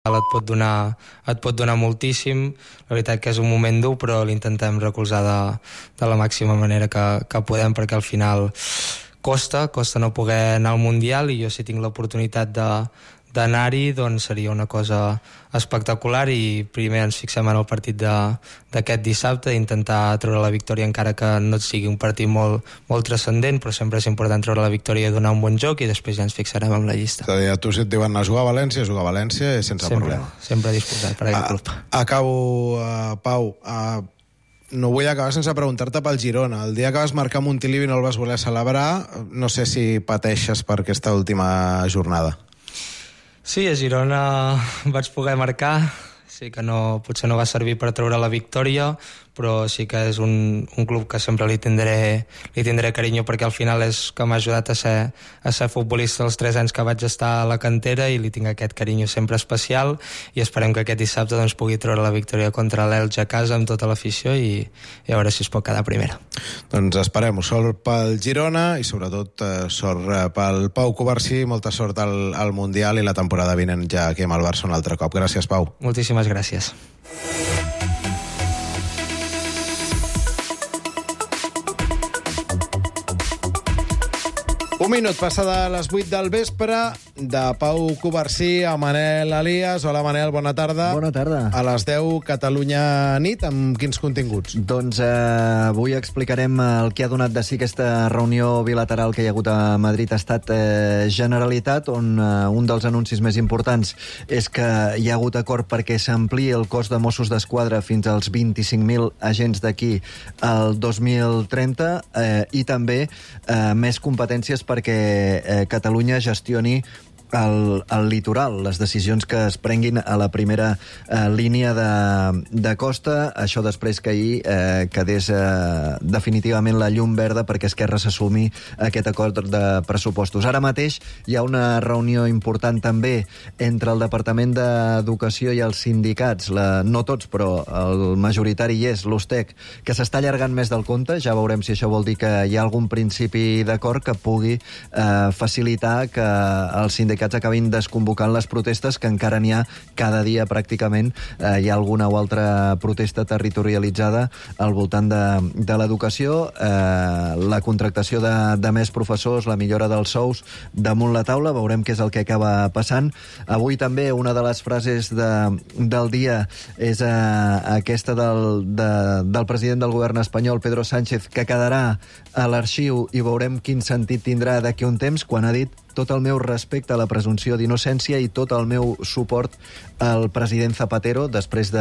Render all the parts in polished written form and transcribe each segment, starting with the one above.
et pot donar moltíssim. La veritat que és un moment dur, però l'intentem recolzar de la màxima manera que podem, perquè al final costa no poder anar al Mundial, i jo si tinc l'oportunitat d'anar-hi, doncs seria una cosa espectacular. I primer ens fixem en el partit d'aquest dissabte, intentar treure la victòria, encara que no sigui un partit molt transcendent, però sempre és important treure la victòria i donar un bon joc, i després ja ens fixarem en la llista. És a dir, a tu si et diuen a jugar a València i sense problema. Sempre disposat per aquest club. Acabo, Pau, no vull acabar sense preguntar-te pel Girona. El dia que vas marcar Montilivi i no el vas voler celebrar, no sé si pateixes per aquesta última jornada. Sí, a Girona vaig poder marcar. Sí que potser no va servir per treure la victòria, però sí que és un club que sempre li tindré carinyo, perquè al final és que m'ha ajudat a ser futbolista els 3 anys que vaig estar a la cantera, i li tinc aquest carinyo sempre especial, i esperem que aquest dissabte doncs, pugui treure la victòria contra l'Elx a casa amb tota l'afició, i a veure si es pot quedar primera. Doncs esperem-ho. Sort pel Girona i sobretot sort pel Pau Covarsí. Molta sort al Mundial i la temporada vinent ja aquí amb el Barça un altre cop. Gràcies, Pau. Moltíssimes gràcies. Un minut passa de les 8 del vespre. De Pau Covarsí a Manel Elias. Hola, Manel, bona tarda. Bona tarda. A les 10, Catalunya nit, amb quins continguts? Doncs avui explicarem el que ha donat de si aquesta reunió bilateral que hi ha hagut a Madrid ha estat Generalitat, on un dels anuncis més importants és que hi ha hagut acord perquè s'ampliï el cos de Mossos d'Esquadra fins als 25.000 agents d'aquí al 2030, i també més competències perquè Catalunya gestioni el litoral, les decisions que es prenguin a la primera línia de costa. Això després que ahir quedés definitivament la llum verda perquè Esquerra s'assumi aquest acord de pressupostos. Ara mateix hi ha una reunió important també entre el Departament d'Educació i els sindicats, no tots, però el majoritari hi és, l'USTEC, que s'està allargant més del compte. Ja veurem si això vol dir que hi ha algun principi d'acord que pugui facilitar que els sindicats acabin desconvocant les protestes, que encara n'hi ha cada dia pràcticament. Hi ha alguna o altra protesta territorialitzada al voltant de l'educació, la contractació de més professors, la millora dels sous damunt la taula. Veurem què és el que acaba passant. Avui també una de les frases del dia és aquesta del president del govern espanyol, Pedro Sánchez, que quedarà a l'arxiu i veurem quin sentit tindrà d'aquí un temps, quan ha dit: tot el meu respecte a la presumpció d'innocència i tot el meu suport al president Zapatero, després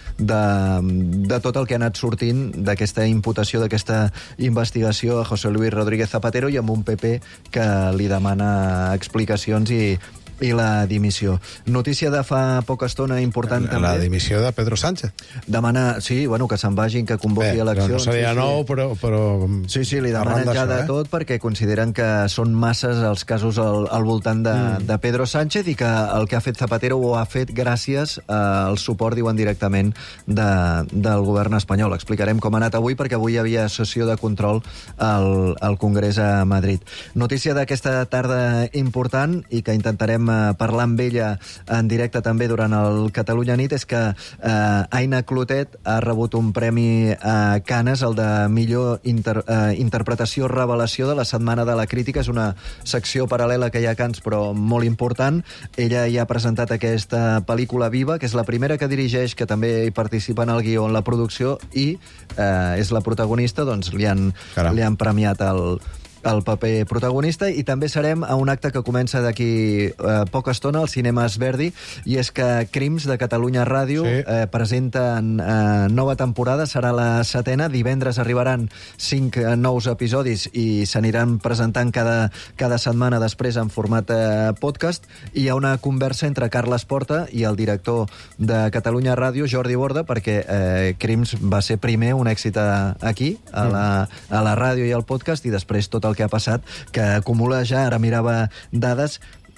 de tot el que ha anat sortint d'aquesta imputació, d'aquesta investigació a José Luis Rodríguez Zapatero, i amb un PP que li demana explicacions i la dimissió. Notícia de fa poca estona important també. La dimissió de Pedro Sánchez. Demana, sí, bueno, que se'n vagin, que convoqui eleccions. No seria nou, però... Sí, li demanen ja de tot, perquè consideren que són masses els casos al voltant de Pedro Sánchez, i que el que ha fet Zapatero ho ha fet gràcies al suport, diuen directament, del govern espanyol. Explicarem com ha anat avui, perquè avui hi havia sessió de control al Congrés a Madrid. Notícia d'aquesta tarda important, i que intentarem parlar amb ella en directe també durant el Catalunya nit, és que Aina Clotet ha rebut un premi a Canes, el de millor interpretació revelació de la Setmana de la Crítica. És una secció paral·lela que hi ha a Canes, però molt important. Ella ja ha presentat aquesta pel·lícula Viva, que és la primera que dirigeix, que també hi participa en el guió, en la producció, i és la protagonista. Doncs li han premiat el paper protagonista. I també serem a un acte que comença d'aquí poca estona al Cinema Esverdi, i és que Crims de Catalunya Ràdio presenta nova temporada, serà la 7ª. Divendres arribaran 5 nous episodis i s'aniran presentant cada setmana després en format podcast. I hi ha una conversa entre Carles Porta i el director de Catalunya Ràdio, Jordi Borda, perquè Crims va ser primer un èxit aquí, a la ràdio i al podcast, i després tot el que ha passat, que acumula ja, ara mirava dades,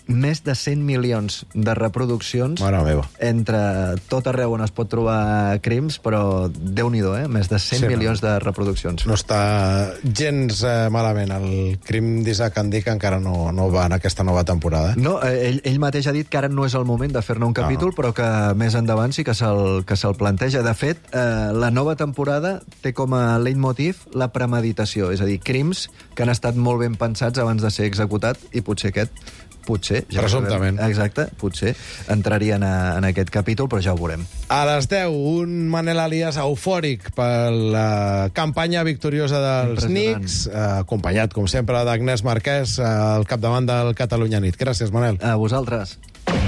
més de 100 milions de reproduccions. Mare meva. Entre tot arreu on es pot trobar crims, però Déu-n'hi-do, més de 100 milions de reproduccions. No està gens malament. El crim d'Isaac Andic encara no va en aquesta nova temporada. No, ell mateix ha dit que ara no és el moment de fer-ne un capítol, però que més endavant sí que se'l planteja. De fet, la nova temporada té com a leitmotiv la premeditació, és a dir, crims que han estat molt ben pensats abans de ser executat, i potser ja presumptament. Exacte, potser entrarien en aquest capítol, però ja ho veurem. A les 10, un Manel Alias eufòric per la campanya victoriosa dels Knicks, acompanyat, com sempre, d'Agnès Marquès, al capdavant del Catalunya Nit. Gràcies, Manel. A vosaltres.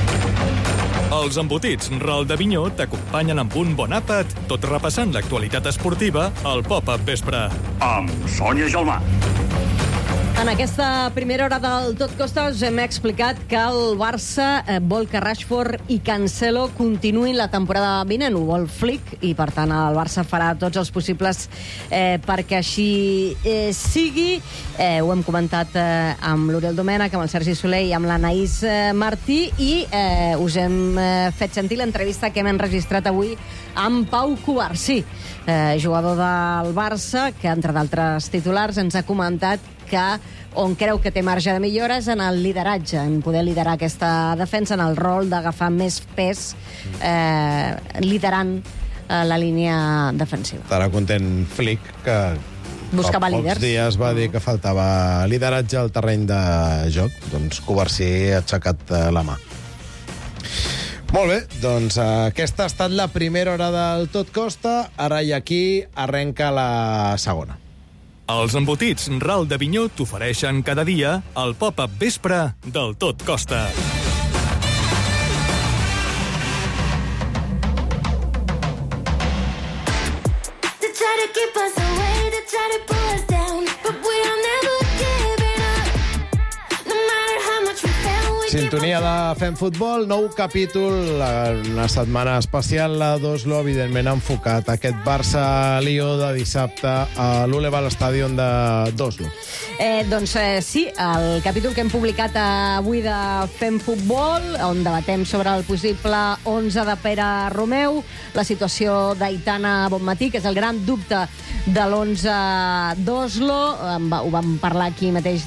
Els embotits Ral de Vinyó t'acompanyen amb un bon àpat, tot repassant l'actualitat esportiva al Pop-Up Vespre. Amb Sònia Gelmà. En aquesta primera hora del Tot Costa us hem explicat que el Barça vol que Rashford i Cancelo continuïn la temporada vinent. Ho vol Flick i, per tant, el Barça farà tots els possibles perquè així sigui. Ho hem comentat amb l'Oriol Domènech, amb el Sergi Soler i amb l'Anaïs Martí, i us hem fet sentir l'entrevista que hem enregistrat avui amb Pau Cubarsí, jugador del Barça, que, entre d'altres titulars, ens ha comentat que on creu que té marge de millora és en el lideratge, en poder liderar aquesta defensa, en el rol d'agafar més pes liderant la línia defensiva. Estarà content Flick, que buscava líders. Pocs dies va dir que faltava lideratge al terreny de joc. Doncs Cubarsí ha aixecat la mà. Molt bé, doncs aquesta ha estat la primera hora del Tot Costa. Ara i aquí arrenca la segona. Els embotits Ral de Vinyó t'ofereixen cada dia el Pop-Up Vespre del Tot Costa. Sintonia de Fem Futbol, nou capítol, una setmana especial a d'Oslo, evidentment enfocat a aquest Barça-Lió de dissabte a l'Uleval Stadion d'Oslo. Sí, el capítol que hem publicat avui de Fem Futbol, on debatem sobre el possible 11 de Pere Romeu, la situació d'Aitana Bonmatí, que és el gran dubte de l'11 d'Oslo. Ho vam parlar aquí mateix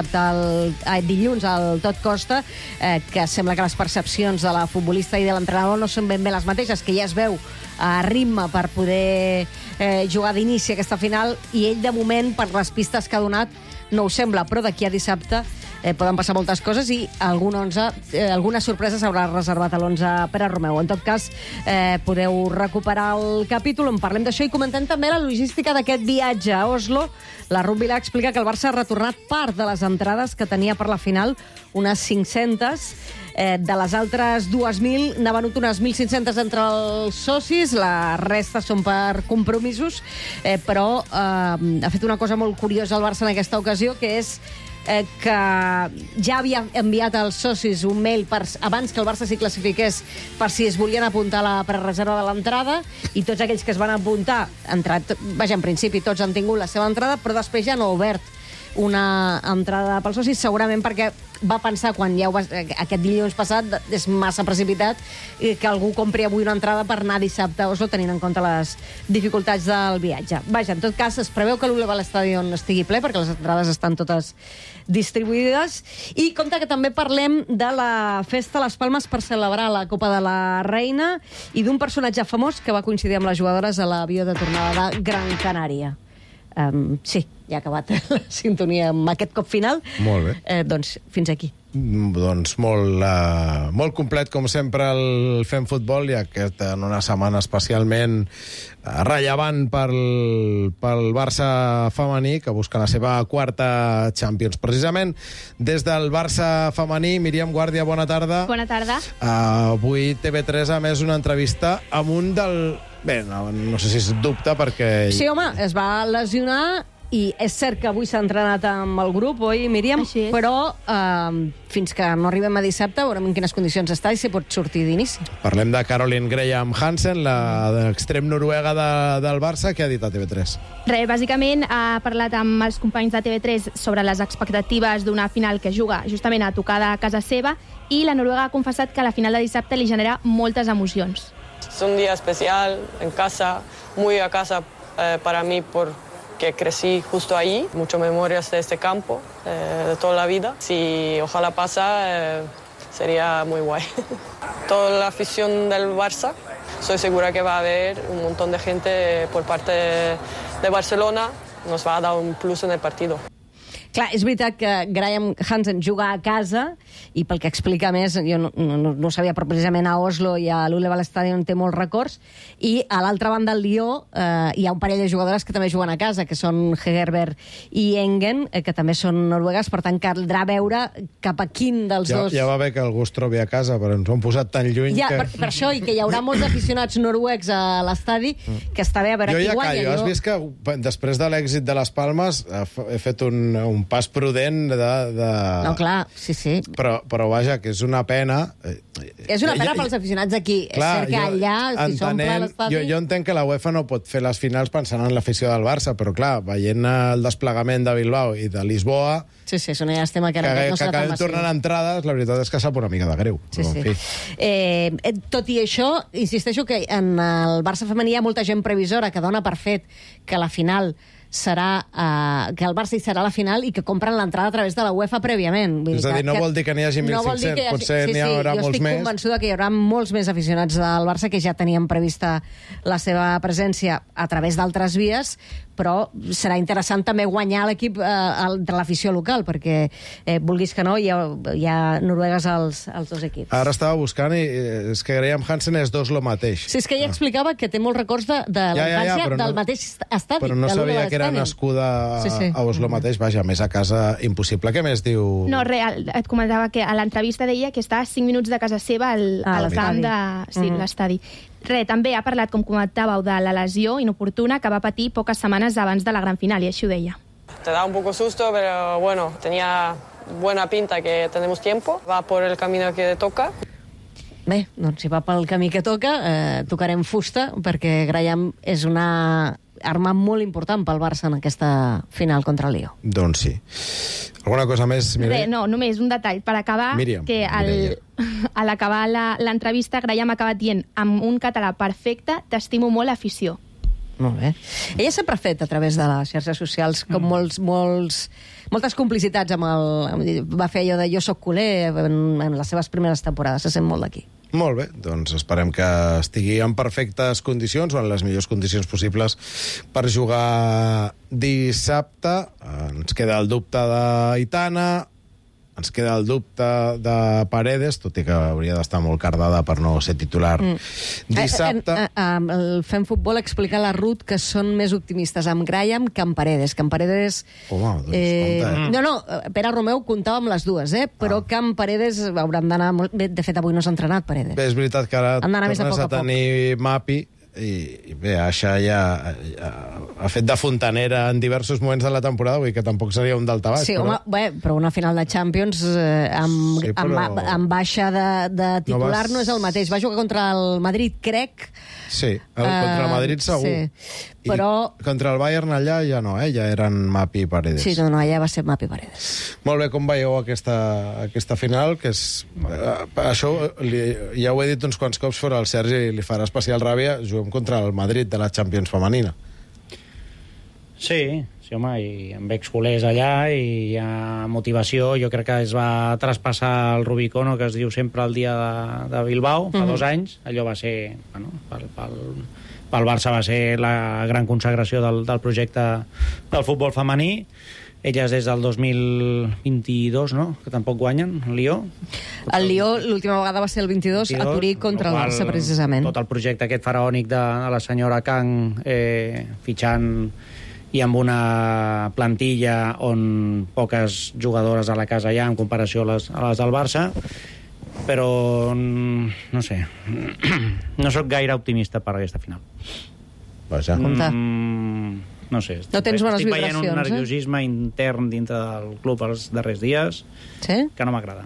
dilluns al Tot Costa, que sembla que les percepcions de la futbolista i de l'entrenador no són ben bé les mateixes, que ja es veu a ritme per poder jugar d'inici aquesta final, i ell, de moment, per les pistes que ha donat, no ho sembla, però d'aquí a dissabte poden passar moltes coses i alguna sorpresa s'haurà reservat a l'11 Pere Romeu. En tot cas, podeu recuperar el capítol on parlem d'això i comentem també la logística d'aquest viatge a Oslo. La Ruth Vila explica que el Barça ha retornat part de les entrades que tenia per la final, unes 500. De les altres 2.000 n'ha venut unes 1.500 entre els socis, la resta són per compromisos, però ha fet una cosa molt curiosa el Barça en aquesta ocasió, que és que ja havia enviat als socis un mail abans que el Barça s'hi classifiqués, per si es volien apuntar a la prereserva de l'entrada, i tots aquells que es van apuntar, en principi tots han tingut la seva entrada, però després ja no ha obert una entrada pels socis, segurament perquè va pensar, quan aquest dilluns passat, és massa precipitat que algú compri avui una entrada per anar dissabte a Oslo, tenint en compte les dificultats del viatge. Vaja, en tot cas, es preveu que l'Uleval Stadion estigui ple, perquè les entrades estan totes distribuïdes. I compte que també parlem de la festa a les Palmes per celebrar la Copa de la Reina i d'un personatge famós que va coincidir amb les jugadores a l'avió de tornada de Gran Canària. Sí, ja ha acabat la sintonia amb aquest cop final. Molt bé. Doncs fins aquí. Doncs molt complet, com sempre, el Fem Futbol, i aquest en una setmana especialment rellevant pel Barça femení, que busca la seva quarta Champions. Precisament des del Barça femení, Míriam Guàrdia, bona tarda. Bona tarda. Avui TV3 ha emès una entrevista amb un del... Bé, no sé si és dubte, perquè... Sí, home, es va lesionar i és cert que avui s'ha entrenat amb el grup, oi, Míriam? Així és. Però fins que no arribem a dissabte veurem en quines condicions està i si pot sortir d'inici. Parlem de Caroline Graham Hansen, l'extrem noruega del Barça, que ha dit a TV3. Res, bàsicament ha parlat amb els companys de TV3 sobre les expectatives d'una final que juga justament a tocar de casa seva, i la noruega ha confessat que la final de dissabte li genera moltes emocions. Es un día especial en casa, muy a casa para mí porque crecí justo allí. Muchas memorias de este campo, de toda la vida. Si ojalá pasa, sería muy guay. Toda la afición del Barça, estoy segura que va a haber un montón de gente por parte de Barcelona. Nos va a dar un plus en el partido. Clar, és veritat que Graham Hansen juga a casa i pel que explica més, jo no ho sabia, però precisament a Oslo i a l'Ullevål Stadion té molts records, i a l'altra banda del Lió hi ha un parell de jugadores que també juguen a casa, que són Hegerberg i Engen, que també són noruegues, per tant caldrà veure cap a quin dels dos... Ja va bé que algú es trobi a casa, però ens ho han posat tan lluny ja, que... per això, i que hi haurà molts aficionats noruecs a l'estadi, que està bé a veure qui guanya. Has vist que després de l'èxit de les Palmes he fet un pas prudent de... No, clar, sí. Però vaja, que és una pena... És una pena pels aficionats aquí. Clar, és cert que allà, si s'omple l'estadi... Jo entenc que la UEFA no pot fer les finals pensant en l'afició del Barça, però clar, veient el desplegament de Bilbao i de Lisboa... Sí, és una llàstima que no serà tan massiu. Tornen entrades, la veritat és que sap una mica de greu. Sí. Tot i això, insisteixo que en el Barça femení hi ha molta gent previsora que dona per fet que la final serà que el Barça hi serà la final i que compren l'entrada a través de la UEFA prèviament. És a dir, no vol dir que n'hi hagi 1.500, potser n'hi haurà molts més. Jo estic convençuda que hi haurà molts més aficionats del Barça que ja tenien prevista la seva presència a través d'altres vies, però serà interessant també guanyar l'equip de l'afició local, perquè vulguis que no, hi ha noruegues als dos equips. Ara estava buscant i és que Graham Hansen és d'Oslo mateix. Sí, és que ella explicava que té molts records de la infància del mateix estadi. Però no sabia que era nascuda a Oslo mateix. Vaja, més a casa impossible. Què més diu? No, real, et comentava que a l'entrevista deia que està a 5 minuts de casa seva al camp de l'estadi. També ha parlat, com comentàveu, de la lesió inoportuna que va patir poques setmanes abans de la gran final, i així ho deia. Te da un poco susto, pero bueno, tenía buena pinta que tenemos tiempo. Va por el camino que toca. Bé, doncs si va pel camí que toca, tocarem fusta, perquè Graham és una arma molt important pel Barça en aquesta final contra el Lió. Doncs sí. Alguna cosa més, Mireia? No, només un detall. Per acabar, Míriam, que a l'acabar l'entrevista, Graham ha acabat dient amb un català perfecte, t'estimo molt, afició. Molt bé. Ella sempre ha fet, a través de les xarxes socials, com moltes complicitats amb el... Va fer allò de jo soc culer en les seves primeres temporades, se sent molt d'aquí. Molt bé, doncs esperem que estigui en perfectes condicions o en les millors condicions possibles per jugar dissabte. Ens queda el dubte d'Aitana, ens queda el dubte de Paredes, tot i que hauria d'estar molt cardada per no ser titular dissabte. El Fem Futbol explica a la Ruth que són més optimistes amb Graham que amb Paredes. Que amb Paredes... Home, doncs No, Pere Romeu comptava amb les dues, però que amb Paredes hauran d'anar... De fet, avui no s'ha entrenat, Paredes. Bé, és veritat que ara tornes a tenir Mapi, i bé, això ja ha fet de fontanera en diversos moments de la temporada, vull dir que tampoc seria un daltabaix. Sí, home, però una final de Champions amb baixa de titular no és el mateix. Va jugar contra el Madrid, crec. Sí, contra el Madrid segur. Sí. Però... contra el Bayern allà ja no, ja eren Mapi i Paredes. Sí, no, allà va ser Mapi i Paredes. Molt bé, com veieu aquesta final, que és... això ja ho he dit uns quants cops, però al Sergi li farà especial ràbia. Juguem contra el Madrid de la Champions femenina. Sí, home, i amb exculers allà i hi ha motivació. Jo crec que es va traspassar el Rubicó, que es diu sempre el dia de Bilbao, fa 2 anys. Allò va ser, bueno, pel Barça va ser la gran consagració del projecte del futbol femení. Elles des del 2022, no?, que tampoc guanyen, el Lió. El Lió l'última vegada va ser el 22 a Turí contra el Barça, precisament. Tot el projecte aquest faraònic de la senyora Kang fitxant i amb una plantilla on poques jugadores a la casa hi ha en comparació a les del Barça, però no sé, no sóc gaire optimista per aquesta final. Vaja. no sé. No tens bones estic veient vibracions, un nerviosisme intern dintre del club els darrers dies que no m'agrada.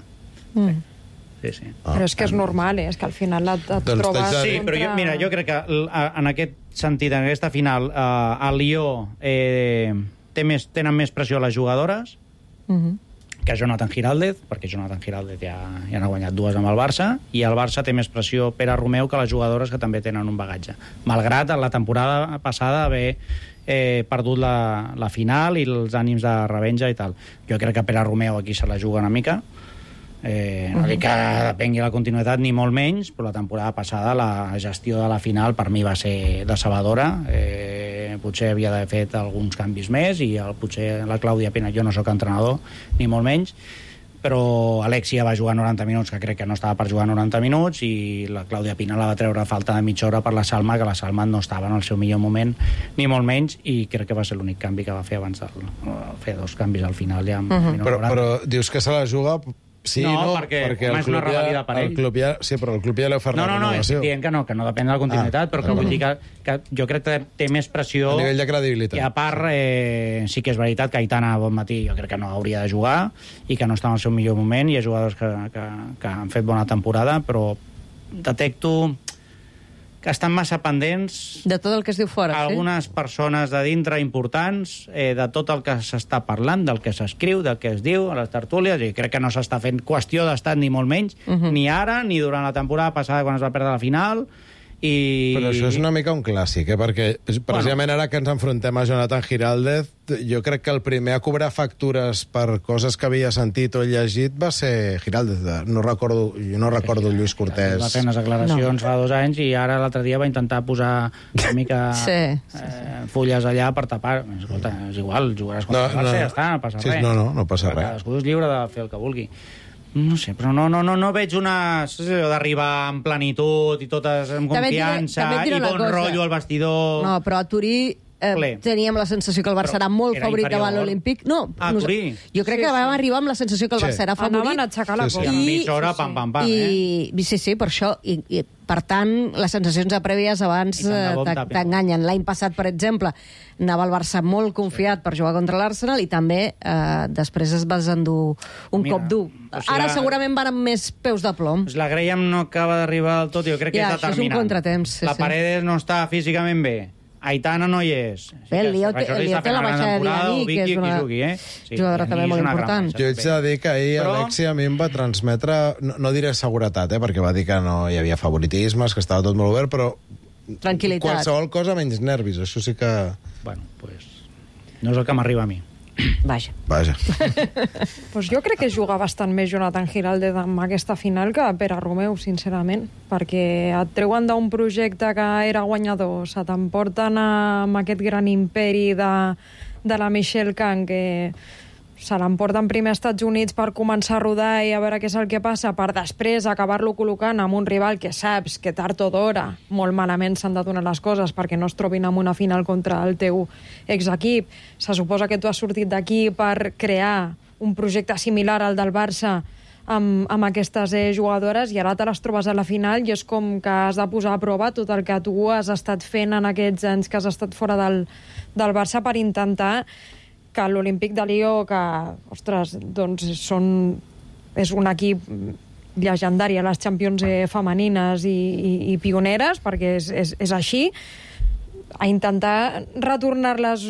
Sí. Però és que és normal, és que al final et trobes... Sí, però jo crec que en aquest sentit, en aquesta final, el Lió tenen més pressió les jugadores que Jonathan Giraldez, perquè Jonathan Giraldez ja n'ha guanyat 2 amb el Barça, i el Barça té més pressió Pere Romeu que les jugadores, que també tenen un bagatge. Malgrat la temporada passada haver perdut la final i els ànims de revenja i tal. Jo crec que Pere Romeu aquí se la juga una mica. No dic que depengui la continuïtat ni molt menys, però la temporada passada la gestió de la final per mi va ser decebedora. Potser havia d'haver fet alguns canvis més i potser la Clàudia Pina, jo no sóc entrenador ni molt menys, però Alexia va jugar 90 minuts, que crec que no estava per jugar 90 minuts, i la Clàudia Pina la va treure a falta de mitja hora per la Salma, que la Salma no estava en el seu millor moment ni molt menys, i crec que va ser l'únic canvi que va fer abans fer 2 canvis al final ja. Però dius que se la juga... Sí, no, perquè és una revalida per ell. Sí, però el club ja l'ha ofertat la renovació. No, estic dient que no depèn de la continuïtat, però que vull dir que jo crec que té més pressió... A nivell de credibilitat. I a part, sí que és veritat que Aitana Bonmatí jo crec que no hauria de jugar i que no està en el seu millor moment, i hi ha jugadors que han fet bona temporada, però detecto que estan massa pendents... De tot el que es diu fora, algunes persones de dintre importants, de tot el que s'està parlant, del que s'escriu, del que es diu a les tertúlies, i crec que no s'està fent qüestió d'estat ni molt menys, ni ara, ni durant la temporada passada quan es va perdre la final, Però això és una mica un clàssic, perquè precisament ara que ens enfrontem a Jonathan Giraldez, jo crec que el primer a cobrar factures per coses que havia sentit o llegit va ser Giraldez. Jo no recordo Lluís Cortés. Va fer unes declaracions fa 2 anys i ara l'altre dia va intentar posar una mica fulles allà per tapar. Escolta, és igual, jugaràs contra el Barça i ja està, no passa res. No passa res. Cadascú és lliure de fer el que vulgui. No sé, però no veig d'arribar en plenitud i totes amb confiança i bon rotllo al vestidor. No, però a Turí teníem la sensació que el Barça era molt favorit davant l'Olímpic. No, Turí. Jo crec que vam arribar amb la sensació que el Barça era favorit. Anaven a aixecar la cosa. I en mitja hora, pam. Sí, per això. I per tant, les sensacions prèvies abans t'enganyen. L'any passat, per exemple, anava el Barça molt confiat per jugar contra l'Arsenal i també després es vas endur un cop dur. Ara segurament van amb més peus de plom. La Graham no acaba d'arribar del tot, jo crec que és determinant. Això és un contratemps. La Paredes no està físicament bé. Aitana no hi és. El Lió té la baixa de Dianí, que és una jugadora també molt important. Jo haig de dir que ahir Alexia a mi em va transmetre, no diré seguretat, perquè va dir que no hi havia favoritismes, que estava tot molt obert, però tranquil·litat. Qualsevol cosa menys nervis, això sí que... Bueno, pues no és el que m'arriba a mi. Vaja. Pues jo crec que juga bastant més Jonathan Giraldez amb aquesta final que Pere Romeu, sincerament, perquè et treuen d'un projecte que era guanyador, se t'emporten amb aquest gran imperi de la Michelle Kang, que se l'emporten primer als Estats Units per començar a rodar i a veure què és el que passa, per després acabar-lo col·locant amb un rival que saps que tard o d'hora molt malament s'han de donar les coses perquè no es trobin en una final contra el teu exequip. Se suposa que tu has sortit d'aquí per crear un projecte similar al del Barça amb aquestes jugadores i ara te les trobes a la final i és com que has de posar a prova tot el que tu has estat fent en aquests anys que has estat fora del Barça per intentar que l'Olímpic de Lió, que, ostres, doncs és un equip llegendari a les Champions femenines i pioneres, perquè és així, a intentar retornar-les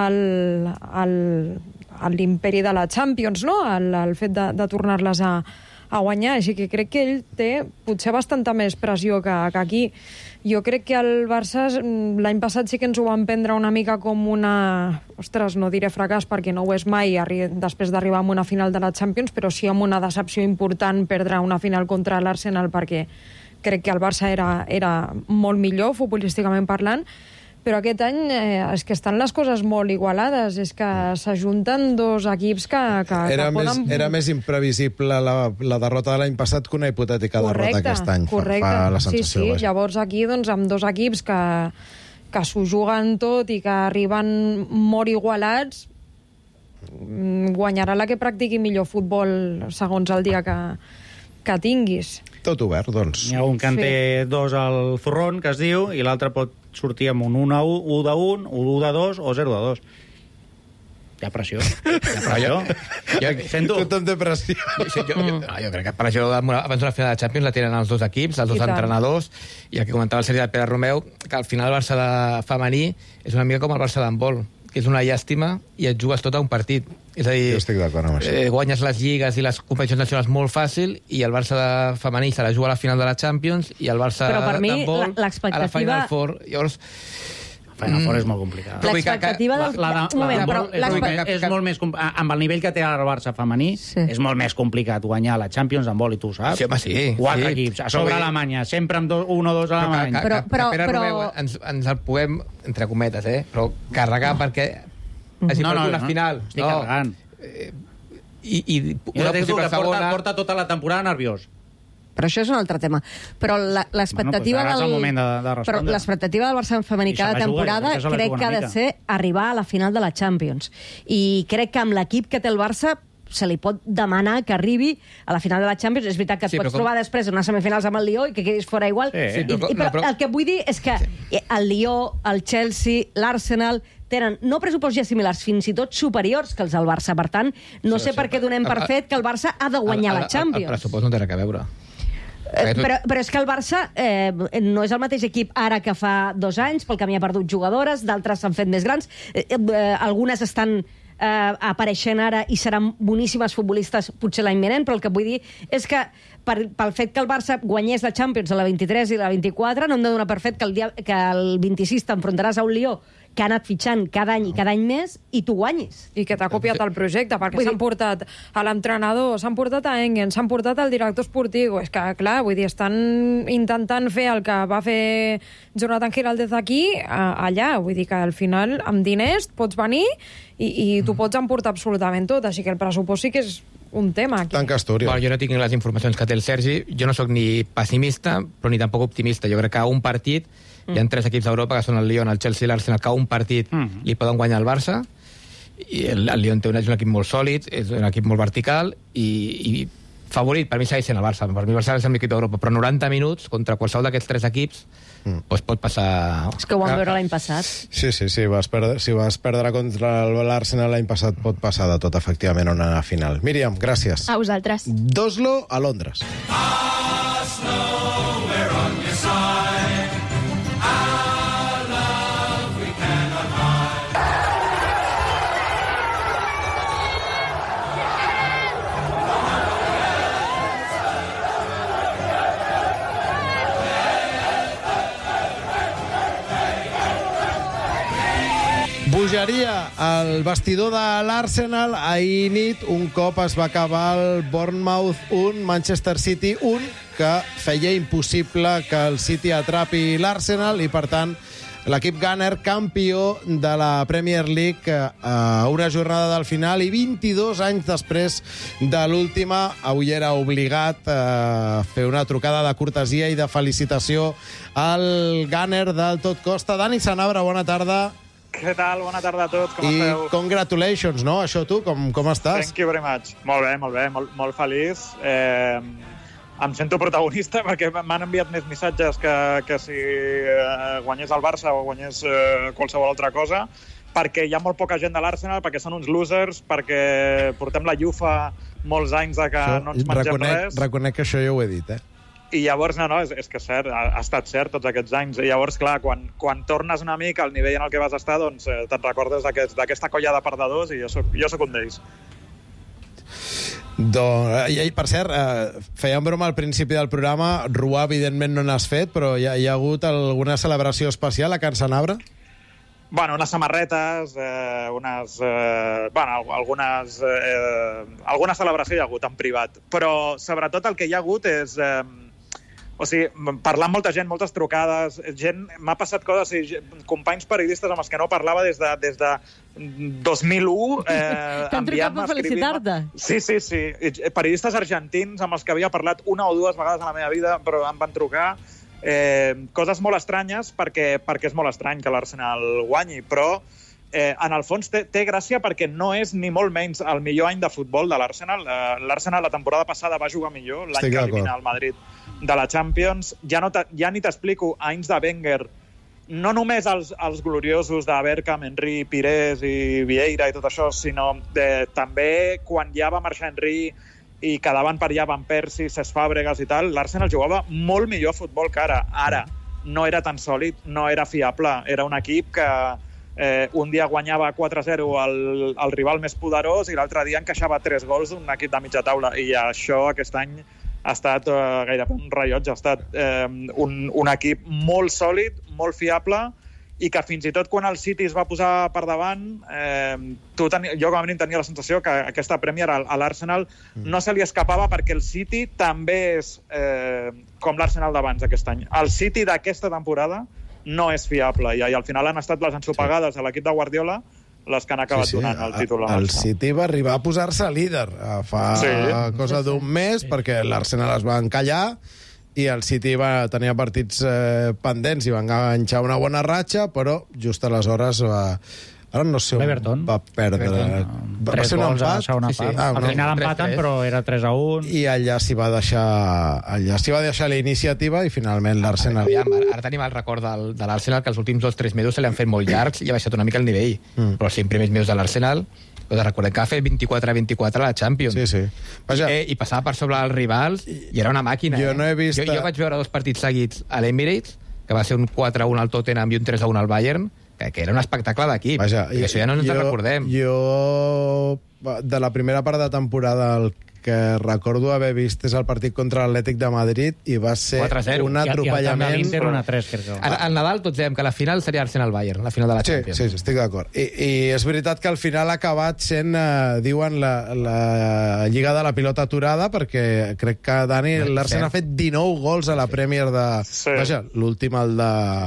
a l'imperi de la Champions, no? El fet de tornar-les a guanyar. Així que crec que ell té potser bastanta més pressió que aquí. Jo crec que el Barça l'any passat sí que ens ho van prendre una mica com una... Ostres, no diré fracàs perquè no ho és mai després d'arribar a una final de la Champions, però sí amb una decepció important perdre una final contra l'Arsenal perquè crec que el Barça era molt millor, futbolísticament parlant, però aquest any és que estan les coses molt igualades, és que s'ajunten dos equips que poden... Era més imprevisible la derrota de l'any passat que una hipotètica derrota aquest any. Correcte, fa la sensació. Sí. Llavors aquí, doncs, amb dos equips que s'ho juguen tot i que arriben molt igualats, guanyarà la que practiqui millor futbol segons el dia que tinguis. Tot obert, doncs. N'hi ha un que en té 2 al zurrón, que es diu, i l'altre pot sortir amb un 1-1, 1-1, 1-2 o 0-2. Hi ha pressió. Sento... Tothom té pressió. Jo crec que per això abans d'una final de Champions la tenen els dos equips, els dos entrenadors, i el que comentava el Sergi de Pere Romeu, que al final el Barça de femení és una mica com el Barça d'handbol, que és una llàstima i et jugues tot a un partit. És a dir, jo estic d'acord amb això. Guanyes les lligues i les competicions nacionals molt fàcil i el Barça de femení se la juga a la final de la Champions i el Barça d'handbol a la Final Four. Llavors, Final Four és molt complicat. L'expectativa del... Un moment, però... És molt més... Amb el nivell que té el Barça femení, és molt més complicat guanyar la Champions d'handbol, i tu ho saps. Sí, home, sí. 4 equips, a sobre Alemanya, sempre amb 1 o 2 a Alemanya. Que Pere Romeu ens el puguem, entre cometes, però carregar perquè hagi perdut una final. Estic carregant. I una possible segona... Porta tota la temporada nerviós. Però això és un altre tema. Però l'expectativa del Barça femení cada temporada crec que ha de ser arribar a la final de la Champions. I crec que amb l'equip que té el Barça se li pot demanar que arribi a la final de la Champions. És veritat que et pots trobar després en unes semifinals amb el Lió i que quedis fora igual. Però el que vull dir és que el Lió, el Chelsea, l'Arsenal tenen no pressuposts ja similars, fins i tot superiors que els del Barça. Per tant, no sé per què donem per fet que el Barça ha de guanyar la Champions. El pressupost no té res a veure. Però és que el Barça no és el mateix equip ara que fa 2 anys, pel camí ha perdut jugadores, d'altres s'han fet més grans, algunes estan apareixent ara i seran boníssimes futbolistes potser l'any vinent, però el que vull dir és que pel fet que el Barça guanyés la Champions a la 23 i la 24 no hem de donar per fet que el 26 t'enfrontaràs a un Lió que ha anat fitxant cada any més i tu guanyis. I que t'ha copiat el projecte, perquè s'han portat a l'entrenador, s'han portat a Engen, s'han portat al director esportiu. És que, clar, vull dir, estan intentant fer el que va fer Jonathan Giraldez aquí, allà. Vull dir que al final, amb diners, pots venir i tu pots emportar absolutament tot. Així que el pressupost sí que és un tema aquí. Tant que Astúries. Jo no tinc les informacions que té el Sergi. Jo no sóc ni pessimista, però ni tampoc optimista. Jo crec que un partit hi ha 3 equips d'Europa, que són el Lyon, el Chelsea i l'Arsenal, que un partit li poden guanyar el Barça, i el Lyon és un equip molt sòlid, és un equip molt vertical, i favorit per mi segueix sent el Barça. Per mi el Barça és el millor equip d'Europa, però 90 minuts contra qualsevol d'aquests 3 equips pot passar... És que ho vam veure l'any passat. Sí, si vas perdre contra l'Arsenal l'any passat, pot passar de tot, efectivament, a una final. Míriam, gràcies. A vosaltres. D'Oslo a Londres. Bogeria al vestidor de l'Arsenal. Ahir nit, un cop es va acabar el Bournemouth 1, Manchester City 1, que feia impossible que el City atrapi l'Arsenal i, per tant, l'equip Gunner, campió de la Premier League a una jornada del final i 22 anys després de l'última. Avui era obligat a fer una trucada de cortesia i de felicitació al Gunner del Tot Costa. Dani Sanabra, bona tarda. Què tal? Bona tarda a tots, com esteu? I congratulations, no? Això tu, com estàs? Thank you very much. Molt bé, molt feliç. Em sento protagonista perquè m'han enviat més missatges que si guanyés el Barça o guanyés qualsevol altra cosa, perquè hi ha molt poca gent de l'Arsenal, perquè són uns losers, perquè portem la llufa molts anys de que no ens mengem res. Reconec que això ja ho he dit, I llavors, és que és cert, ha estat cert tots aquests anys. I llavors, clar, quan tornes una mica al nivell en el que vas estar, doncs te'n recordes d'aquesta colla de perdedors i jo soc un d'ells. I per cert, fèiem broma al principi del programa, ruar evidentment no n'has fet, però hi ha hagut alguna celebració especial a Can Sanabra? Bueno, unes samarretes, alguna celebració hi ha hagut en privat, però sobretot el que hi ha hagut és... parlar amb molta gent, moltes trucades, m'ha passat coses, companys periodistes amb els que no parlava des de 2001. T'han trucat per felicitar-te? Sí. Periodistes argentins amb els que havia parlat 1 o 2 vegades a la meva vida, però em van trucar. Coses molt estranyes, perquè és molt estrany que l'Arsenal guanyi, però en el fons té gràcia perquè no és ni molt menys el millor any de futbol de l'Arsenal. L'Arsenal la temporada passada va jugar millor, l'any que elimina el Madrid de la Champions. Ja ni t'explico anys de Wenger, no només els gloriosos de Bergkamp, Henry, Pires i Vieira i tot això, sinó també quan ja va marxar Henry i quedaven per allà Van Persie, Cesc Fàbregas i tal, l'Arsenal jugava molt millor a futbol que ara. Ara no era tan sòlid, no era fiable. Era un equip que un dia guanyava 4-0 el rival més poderós i l'altre dia encaixava 3 gols d'un equip de mitja taula. I això aquest any ha estat gairebé un rellotge. Ha estat un equip molt sòlid, molt fiable, i que fins i tot quan el City es va posar per davant, jo com a mínim tenia la sensació que aquesta Premier a l'Arsenal no se li escapava, perquè el City també és com l'Arsenal d'abans aquest any. El City d'aquesta temporada no és fiable, i al final han estat les ensopegades de l'equip de Guardiola les que han acabat donant el títol. El City va arribar a posar-se líder fa cosa d'un mes, perquè l'Arsenal es va encallar i el City tenia partits pendents i va enganxar una bona ratxa, però just aleshores ara no sé on va perdre. Va ser un empat? Al final empaten, però era 3-1. I allà s'hi va deixar la iniciativa i finalment l'Arsenal... Ara tenim el record de l'Arsenal, que els últims 2-3 mesos se li han fet molt llargs i ha baixat una mica el nivell. Però els 5 primers mesos de l'Arsenal, recordem que va fer 24-24 a la Champions. I passava per sobre els rivals i era una màquina. Jo no he vist... Jo vaig veure 2 partits seguits a l'Emirates, que va ser un 4-1 al Tottenham i un 3-1 al Bayern, que era un espectacle d'equip. Això ja no ens recordem. Jo, de la primera part de temporada, el que recordo haver vist és el partit contra l'Atlètic de Madrid i va ser un atropellament. Al Nadal tots dèiem que la final seria Arsenal-Bayern, la final de la Champions. Sí, estic d'acord. I és veritat que al final ha acabat sent, diuen, la Lliga de la pilota aturada, perquè crec que, Dani, l'Arsenal ha fet 19 gols a la Premier de... Vaja, l'últim, el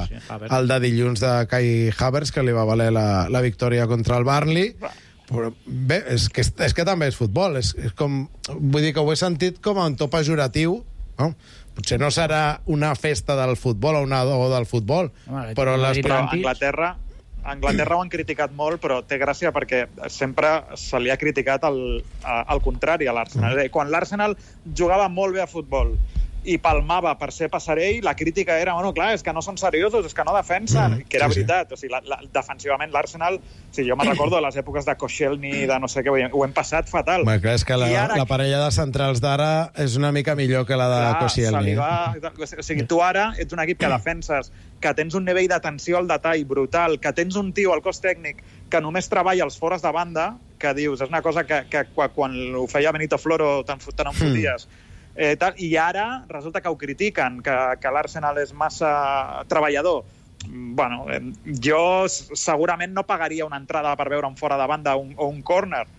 de dilluns de Kai Havertz, que li va valer la victòria contra el Burnley. Però bé, és que també és futbol. És com, vull dir que ho he sentit com a un to pejoratiu, no? Potser no serà una festa del futbol o una o del futbol, però Anglaterra ho han criticat molt, però té gràcia perquè sempre se li ha criticat al contrari a l'Arsenal. Quan l'Arsenal jugava molt bé a futbol i palmava per ser passarell, la crítica era, bueno, clar, és que no són seriosos, és que no defensen, que era veritat. O sigui, defensivament l'Arsenal, jo me'n recordo de les èpoques de Koscielny, de no sé què, ho hem passat fatal. És que la parella de centrals d'ara és una mica millor que la de Koscielny. O sigui, tu ara ets un equip que defenses, que tens un nivell d'atenció al detall brutal, que tens un tio al cos tècnic que només treballa els fores de banda, que dius, és una cosa que quan ho feia Benito Floro te'n foties. I ara resulta que ho critiquen, que l'Arsenal és massa treballador. Bueno, jo segurament no pagaria una entrada per veure un fora de banda o un córner,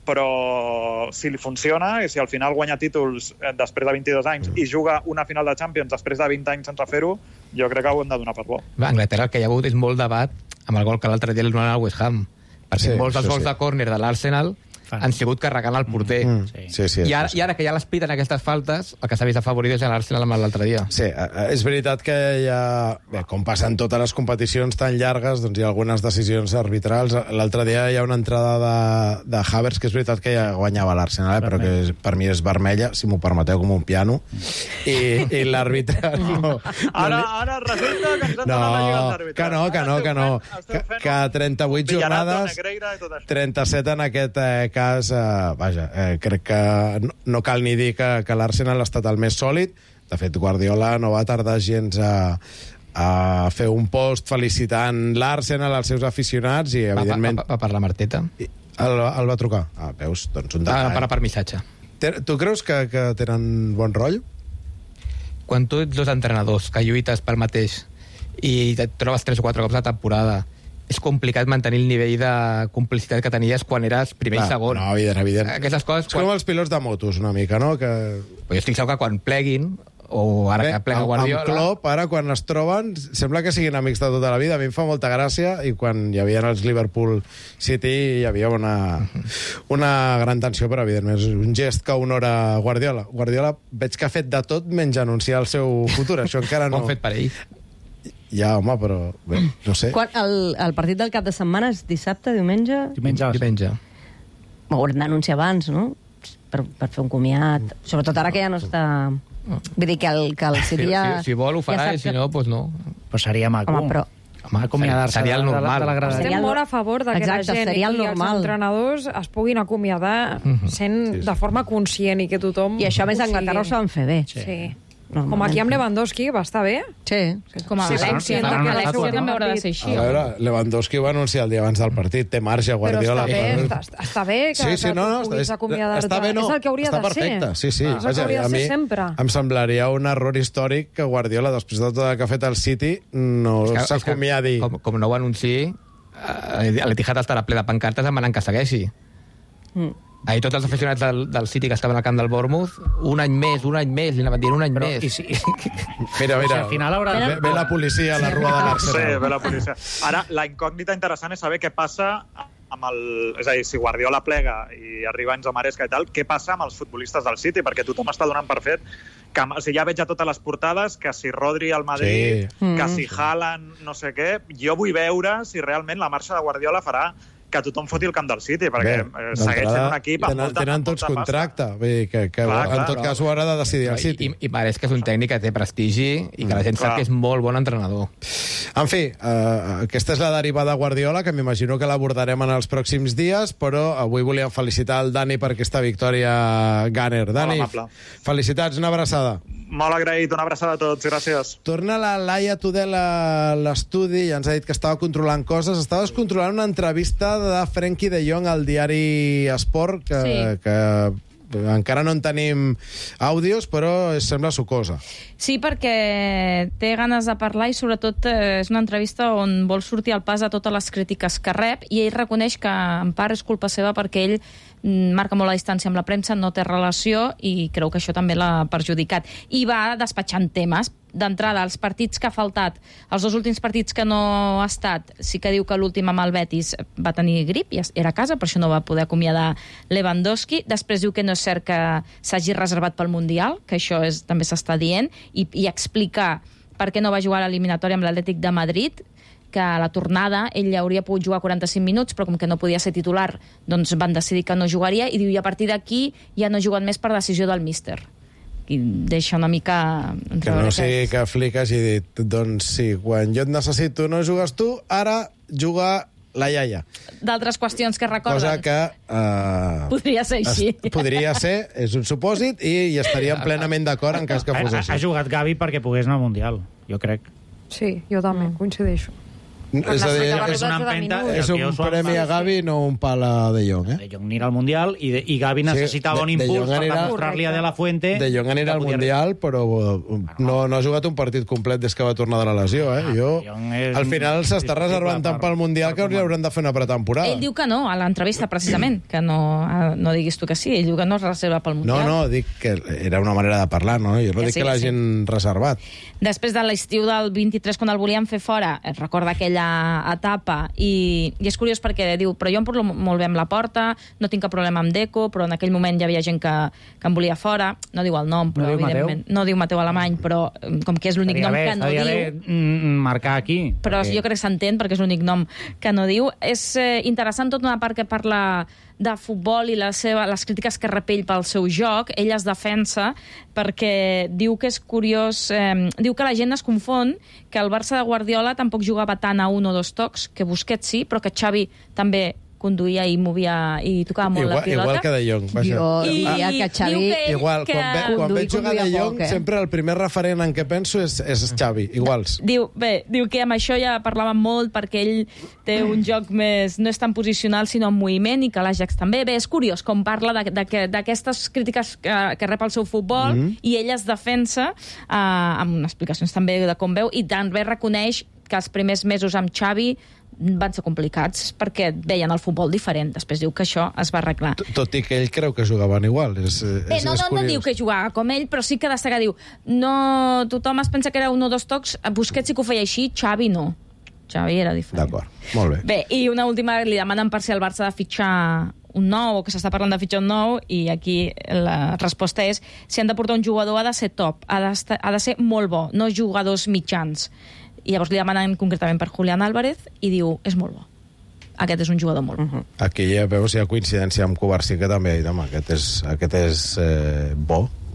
però si li funciona i si al final guanya títols després de 22 anys i juga una final de Champions després de 20 anys sense fer-ho, jo crec que ho hem de donar per bo. A Anglaterra el que hi ha hagut és molt debat amb el gol que l'altre dia li donaven al West Ham, perquè molts dels gols de córner de l'Arsenal han sigut carregant el porter. I ara que ja l'espiten aquestes faltes, el que s'ha vist afavorit és l'Arsenal amb l'altre dia. Sí, és veritat que hi ha... Bé, com passen totes les competicions tan llargues, doncs hi ha algunes decisions arbitrals. L'altre dia hi ha una entrada de Havertz, que és veritat que ja guanyava l'Arsenal, però que per mi és vermella, si m'ho permeteu, com un piano. I l'àrbitre no... Ara resulta que ens han donat la lliga d'àrbitre. Que no. Que 38 jornades, 37 en aquest cas, crec que no cal ni dir que l'Arsenal ha estat el més sòlid. De fet, Guardiola no va tardar gens a fer un post felicitant l'Arsenal, als seus aficionats, i evidentment... Va parlar amb Arteta. El va trucar. Veus, doncs un detall. Va parlar per missatge. Tu creus que tenen bon rotllo? Quan tu ets 2 entrenadors que lluites pel mateix i et trobes 3 o 4 cops a temporada, és complicat mantenir el nivell de complicitat que tenies quan eres primer i segon. No, evident. Aquestes coses... És com els pilots de motos, una mica, no? Però jo estic segur que quan pleguin, o ara que plega Guardiola... Amb Klopp, ara, quan es troben, sembla que siguin amics de tota la vida. A mi em fa molta gràcia, i quan hi havia els Liverpool City hi havia una gran tensió, però evidentment és un gest que honora Guardiola. Guardiola veig que ha fet de tot menys anunciar el seu futur. Això encara no... Ho han fet per ell. Ja, home, però bé, no sé. El partit del cap de setmana és dissabte, diumenge? Diumenge. Ho haurem d'anunciar abans, no? Per fer un comiat. Sobretot ara que ja no està Vull dir que el City ja... Si vol ho farà, i si no, doncs no. Però seria maco. Home, però... acomiadar-se seria el normal. de la graderia. Estem molt a favor de que la gent i els entrenadors es puguin acomiadar sent de forma conscient i que tothom... I això més a Anglaterra ho saben fer bé. Sí. Com aquí amb Lewandowski, va estar bé. Sí. Com a València, València també haurà de ser així. A veure, Lewandowski ho va anunciar el dia abans del partit, té marge, Guardiola. Però està bé que puguis acomiadar-te. Està bé, no, és el que hauria està de ser. perfecte. Sí. És el que hauria de ser sempre. Em semblaria un error històric que Guardiola, després de tot el que ha fet el City, no s'acomiadi. Com no ho anunciï, l'Etihad estarà ple de pancartes demanant que segueixi. Ahir tots els aficionats del City que estaven al camp del Bournemouth, un any més, li anaven dient un any més. Mira, al final haurà... ve la policia a la rua de l'Arsenal. Sí, ve la policia. Ara, la incògnita interessant és saber què passa amb el... És a dir, si Guardiola plega i arriba Enzo Maresca i tal, què passa amb els futbolistes del City? Perquè tothom està donant per fet que, o sigui, ja veig a totes les portades que si Rodri al Madrid, que si Haaland no sé què, jo vull veure si realment la marxa de Guardiola farà que tothom foti el camp del City, perquè segueix sent un equip amb molta tenen tots contracte, vull dir que en tot cas ho haurà de decidir el City. I pareix que és un tècnic que té prestigi i que la gent sap que és molt bon entrenador. En fi, aquesta és la derivada Guardiola, que m'imagino que l'abordarem en els pròxims dies, però avui volíem felicitar el Dani per aquesta victòria Gunner. Dani, felicitats, una abraçada. Molt agraït, una abraçada a tots, gràcies. Torna la Laia Tudel a l'estudi i ens ha dit que estava controlant coses. Estaves controlant una entrevista de Frenkie de Jong al diari Esport, que encara no en tenim àudios, però sembla sucosa. Sí, perquè té ganes de parlar i sobretot és una entrevista on vol sortir al pas a totes les crítiques que rep i ell reconeix que en part és culpa seva perquè ell marca molt la distància amb la premsa, no té relació i creu que això també l'ha perjudicat. I va despatxant temes. D'entrada, els partits que ha faltat, els 2 últims partits que no ha estat, sí que diu que l'últim amb el Betis va tenir grip i era a casa, per això no va poder acomiadar Lewandowski. Després diu que no és cert que s'hagi reservat pel Mundial, que això també s'està dient, i explicar per què no va jugar a l'eliminatòria amb l'Atlètic de Madrid, que a la tornada ell hauria pogut jugar 45 minuts, però com que no podia ser titular, doncs van decidir que no jugaria, i diu, i a partir d'aquí ja no ha jugat més per decisió del míster. I deixa una mica... Que no sigui que fliques i dit, doncs sí, quan jo et necessito no jugues tu, ara juga la iaia. D'altres qüestions que recorden. Cosa que... podria ser així. Podria ser, és un supòsit, i estaríem plenament d'acord en cas que fos així. Ha jugat Gavi perquè pogués anar al Mundial, jo crec. Sí, jo també, coincideixo. És a dir, és un premi a Gavi, no un pal a De Jong, De Jong anirà al Mundial i Gavi necessitava un impuls per demostrar-li a De La Fuente... De Jong anirà al Mundial, però no ha jugat un partit complet des que va tornar de la lesió, Al final s'està reservant tant pel Mundial que hauran de fer una pretemporada. Ell diu que no, a l'entrevista, precisament, que no diguis tu que sí, ell diu que no es reserva pel Mundial. No, dic que era una manera de parlar, no? Jo no dic que l'hagin reservat. Després de l'estiu del 23, quan el volien fer fora, recorda aquella etapa, i és curiós perquè diu, però jo em porto molt bé amb la porta, no tinc cap problema amb Deco, però en aquell moment hi havia gent que em volia fora, no diu el nom, però evidentment no diu Mateu Alemany, però com que és l'únic nom que no diu... marcar aquí. Però jo crec que s'entén, perquè és l'únic nom que no diu. És interessant tota una part que parla de futbol i les crítiques que rep ell pel seu joc. Ell es defensa perquè diu que és curiós, diu que la gent es confon que el Barça de Guardiola tampoc jugava tant a 1 o 2 tocs, que Busquets sí, però que Xavi també conduïa i movia i tocava molt la pilota. Igual que De Jong. Jo diria que Xavi... Igual, quan veig jugar De Jong, sempre el primer referent en què penso és Xavi, iguals. Diu que amb això ja parlàvem molt perquè ell té un joc més... no és tan posicional, sinó en moviment, i que l'Ajax també. Bé, és curiós com parla d'aquestes crítiques que rep el seu futbol, i ell es defensa amb explicacions també de com veu, i també reconeix que els primers mesos amb Xavi van ser complicats perquè veien el futbol diferent. Després diu que això es va arreglar. Tot i que ell creu que jugaven igual. No diu que jugava com ell, però sí que destaca, diu, no, tothom es pensa que era 1 o 2 tocs, Busquets sí que ho feia així, Xavi no. Xavi era diferent. D'acord, molt bé. Bé, i una última, li demanen per si el Barça ha de fitxar un nou, o que s'està parlant de fitxar un nou, i aquí la resposta és, si han de portar un jugador ha de ser top, ha de ser molt bo, no jugadors mitjans. I llavors li demanen concretament per Julián Álvarez i diu, és molt bo. Aquest és un jugador molt bo. Aquí ja veus si hi ha coincidència amb Kovacic, que també ha dit, home, aquest és bo.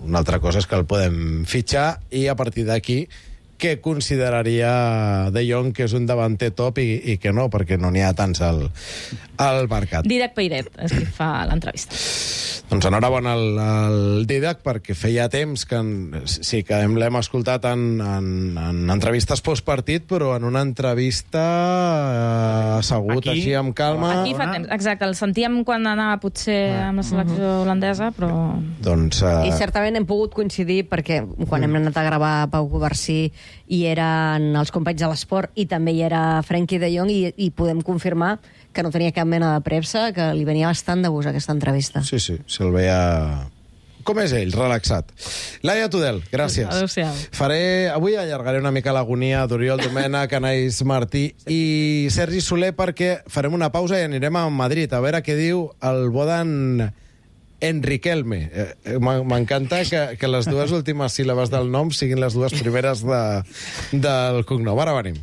una altra cosa és que el podem fitxar i a partir d'aquí què consideraria De Jong que és un davanter top i que no, perquè no n'hi ha tants al mercat. Didac Peiret és qui fa l'entrevista. Doncs enhorabona al Didac, perquè feia temps que sí que l'hem escoltat en entrevistes postpartit, però en una entrevista assegut així amb calma. Aquí fa temps, exacte, el sentíem quan anava potser amb la selecció holandesa, però... Doncs, I certament hem pogut coincidir perquè quan hem anat a gravar Pau Covarsí hi eren els companys de l'esport i també hi era Frenkie de Jong i podem confirmar que no tenia cap mena de premsa, que li venia bastant de gust aquesta entrevista. Sí, se'l veia... Com és ell, relaxat. Laia Tudel, gràcies. Adéu-siau. Avui allargaré una mica l'agonia d'Oriol Domènech, Anaïs Martí i Sergi Soler perquè farem una pausa i anirem a Madrid a veure què diu el Bodan Enriquelme. M'encanta que les dues últimes síl·labes del nom siguin les dues primeres del cognom. Ara venim.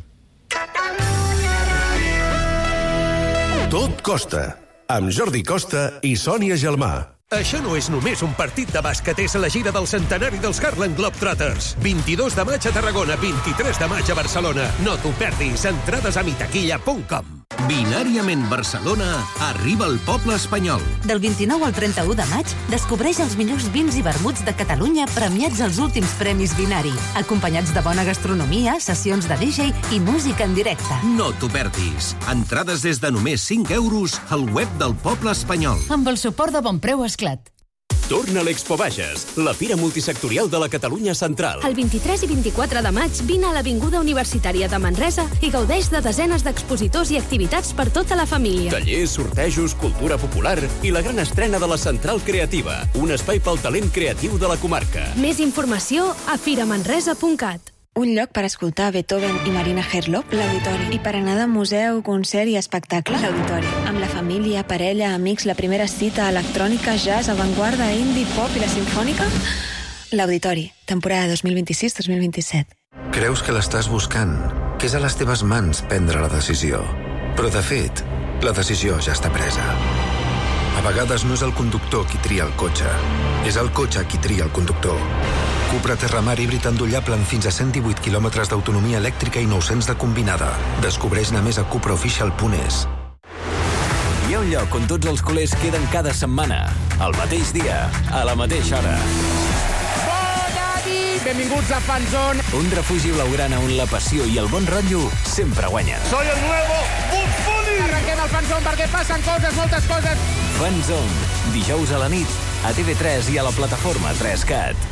Tot Costa, amb Jordi Costa i Sònia Gelmà. Això no és només un partit de bàsquet, és la gira del centenari dels Harlem Globetrotters. 22 de maig a Tarragona, 23 de maig a Barcelona. No t'ho perdis, entrades a mitaquilla.com. Binàriament Barcelona arriba al poble espanyol. Del 29 al 31 de maig, descobreix els millors vins i vermuts de Catalunya premiats als últims premis Binari, acompanyats de bona gastronomia, sessions de DJ i música en directe. No t'ho perdis. Entrades des de només 5 euros al web del poble espanyol. Amb el suport de Bonpreu Esclat. Torna a l'Expo Bages, la fira multisectorial de la Catalunya Central. El 23 i 24 de maig vine a l'Avinguda Universitària de Manresa i gaudeix de desenes d'expositors i activitats per tota la família. Tallers, sortejos, cultura popular i la gran estrena de la Central Creativa, un espai pel talent creatiu de la comarca. Més informació a firamanresa.cat. Un lloc per escoltar Beethoven i Marina Herlop, l'Auditori. I per anar de museu, concert i espectacle, l'Auditori. Amb la família, parella, amics, la primera cita, electrònica, jazz, avantguarda, indie, pop i la sinfònica... L'Auditori, temporada 2026-2027. Creus que l'estàs buscant, que és a les teves mans prendre la decisió. Però, de fet, la decisió ja està presa. A vegades no és el conductor qui tria el cotxe, és el cotxe qui tria el conductor. Cupra Terramar híbrid endollable amb fins a 118 km d'autonomia elèctrica i 900 de combinada. Descobreix-ne més a cupraofficial.es. Hi ha un lloc on tots els culers queden cada setmana, al mateix dia, a la mateixa hora. Bona nit! Benvinguts a Fanzone. Un refugi blaugrana on la passió i el bon rotllo sempre guanyen. Soy el nuevo Bugs Bunny! Arrenquem el Fanzone perquè passen coses, moltes coses. Fanzone, dijous a la nit, a TV3 i a la plataforma 3CAT.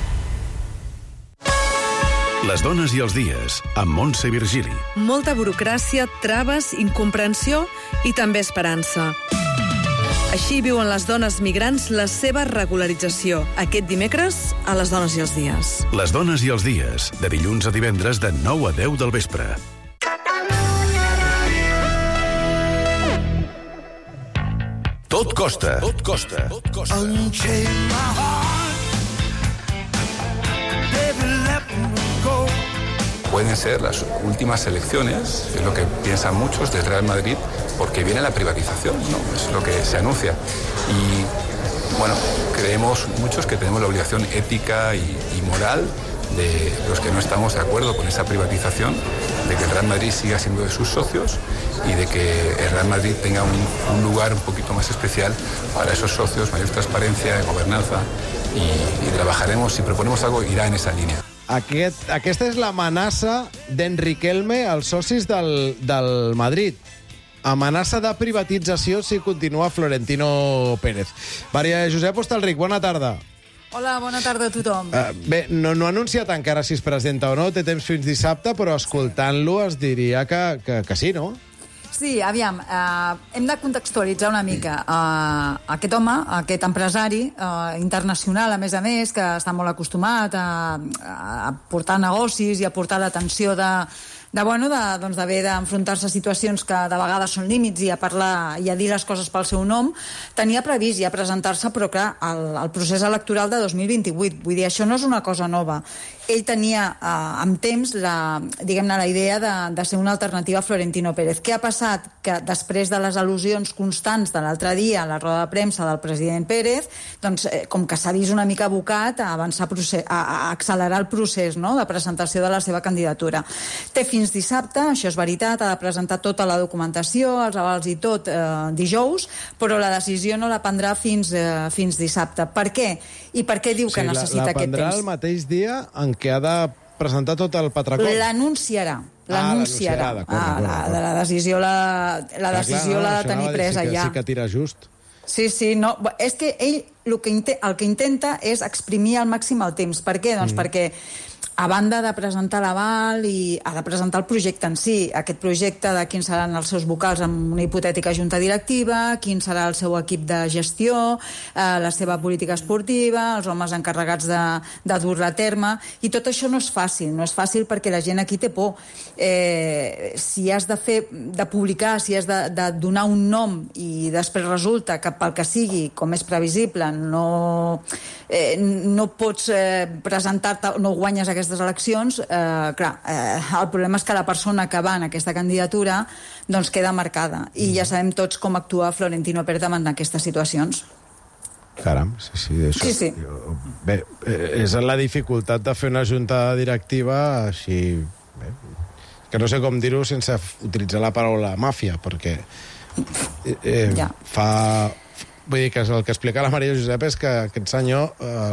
Les dones i els dies, amb Montse Virgili. Molta burocràcia, traves, incomprensió i també esperança. Així viuen les dones migrants la seva regularització. Aquest dimecres, a Les dones i els dies. Les dones i els dies, de dilluns a divendres de 9 a 10 del vespre. Tot costa. Tot costa. Tot costa. Pueden ser las últimas elecciones, es lo que piensan muchos del Real Madrid, porque viene la privatización, ¿no? Es lo que se anuncia. Y, bueno, creemos muchos que tenemos la obligación ética y moral de los que no estamos de acuerdo con esa privatización, de que el Real Madrid siga siendo de sus socios y de que el Real Madrid tenga un lugar un poquito más especial para esos socios, mayor transparencia, gobernanza, y trabajaremos, si proponemos algo, irá en esa línea. Aquesta és l'amenaça d'Enriquelme als socis del Madrid. Amenaça de privatització si continua Florentino Pérez. Maria Josep Hostalric, bona tarda. Hola, bona tarda a tothom. Bé, no ha anunciat encara si es presenta o no, té temps fins dissabte, però escoltant-lo es diria que sí, no? Sí, aviam, hem de contextualitzar una mica. Aquest home, aquest empresari internacional, a més, que està molt acostumat a portar negocis i a portar l'atenció d'haver d'enfrontar-se a situacions que de vegades són límits i a parlar i a dir les coses pel seu nom, tenia previst ja presentar-se, però clar, el procés electoral de 2028. Vull dir, això no és una cosa nova. ell tenia amb temps la idea de ser una alternativa a Florentino Pérez. Què ha passat? Que després de les al·lusions constants de l'altre dia a la roda de premsa del president Pérez, doncs, com que s'ha vist una mica abocat a avançar a accelerar el procés, no?, de presentació de la seva candidatura. Té fins dissabte, això és veritat, ha de presentar tota la documentació, els avals i tot, dijous, però la decisió no la prendrà fins dissabte. Per què? I per què diu que necessita aquest temps? La prendrà el mateix dia en què ha de presentar tot el patracol. L'anunciarà. La decisió l'ha de tenir presa ja. Sí que tira just. Sí, no. És que ell el que intenta és exprimir al màxim el temps. Per què? Doncs perquè a banda de presentar l'aval i ha de presentar el projecte en si, aquest projecte de quins seran els seus vocals en una hipotètica junta directiva, quin serà el seu equip de gestió, la seva política esportiva, els homes encarregats de dur-la a terme, i tot això no és fàcil perquè la gent aquí té por. Si has de publicar, si has de donar un nom i després resulta que pel que sigui, com és previsible, no pots presentar-te, no guanyes aquestes eleccions, el problema és que la persona que va en aquesta candidatura doncs queda marcada, i ja sabem tots com actua Florentino Pérez davant d'aquestes situacions. Caram, sí. Bé, és la dificultat de fer una junta directiva així, que no sé com dir-ho sense utilitzar la paraula màfia, perquè vull dir que el que explica la Maria Josep és que aquest senyor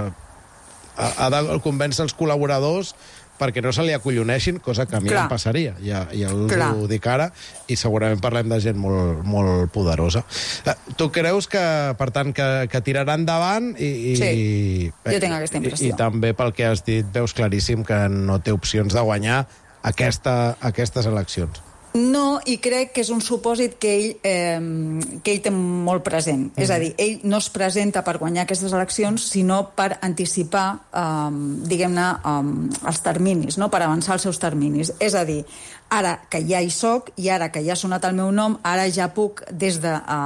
ha de convèncer els col·laboradors perquè no se li acolloneixin, cosa que a mi em passaria. Ja ho dic ara, i segurament parlem de gent molt, molt poderosa. Tu creus que, per tant, que tirarà endavant? Sí, jo tinc aquesta impressió. I també pel que has dit, veus claríssim que no té opcions de guanyar aquestes eleccions. No, i crec que és un supòsit que ell té molt present. És a dir, ell no es presenta per guanyar aquestes eleccions, sinó per anticipar, diguem-ne, els terminis, no? Per avançar els seus terminis. És a dir, ara que ja hi soc i ara que ja ha sonat el meu nom, ara ja puc, des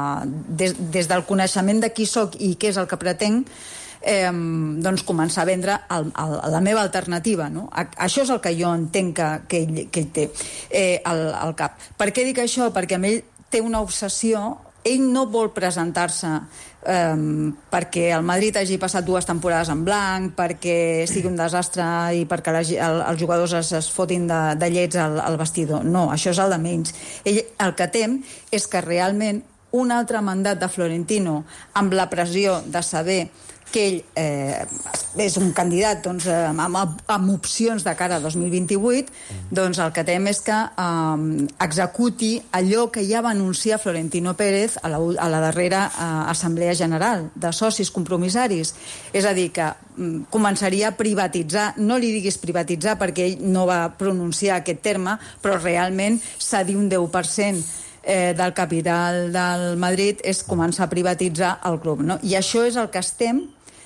del coneixement de qui soc i què és el que pretenc, doncs començar a vendre la meva alternativa, no? Això és el que jo entenc que ell té al cap. Per què dic això? Perquè amb ell té una obsessió. Ell no vol presentar-se perquè el Madrid hagi passat 2 temporades en blanc, perquè sigui un desastre i perquè els jugadors es fotin de llets al vestidor. No, això és el de menys. Ell el que tem és que realment un altre mandat de Florentino, amb la pressió de saber que ell és un candidat amb opcions de cara a 2028, doncs el que tem és que executi allò que ja va anunciar Florentino Pérez a la darrera Assemblea General de socis compromissaris. És a dir, que començaria a privatitzar, no li diguis privatitzar perquè ell no va pronunciar aquest terme, però realment cedir un 10% del capital del Madrid és començar a privatitzar el club, no? I això és el que estem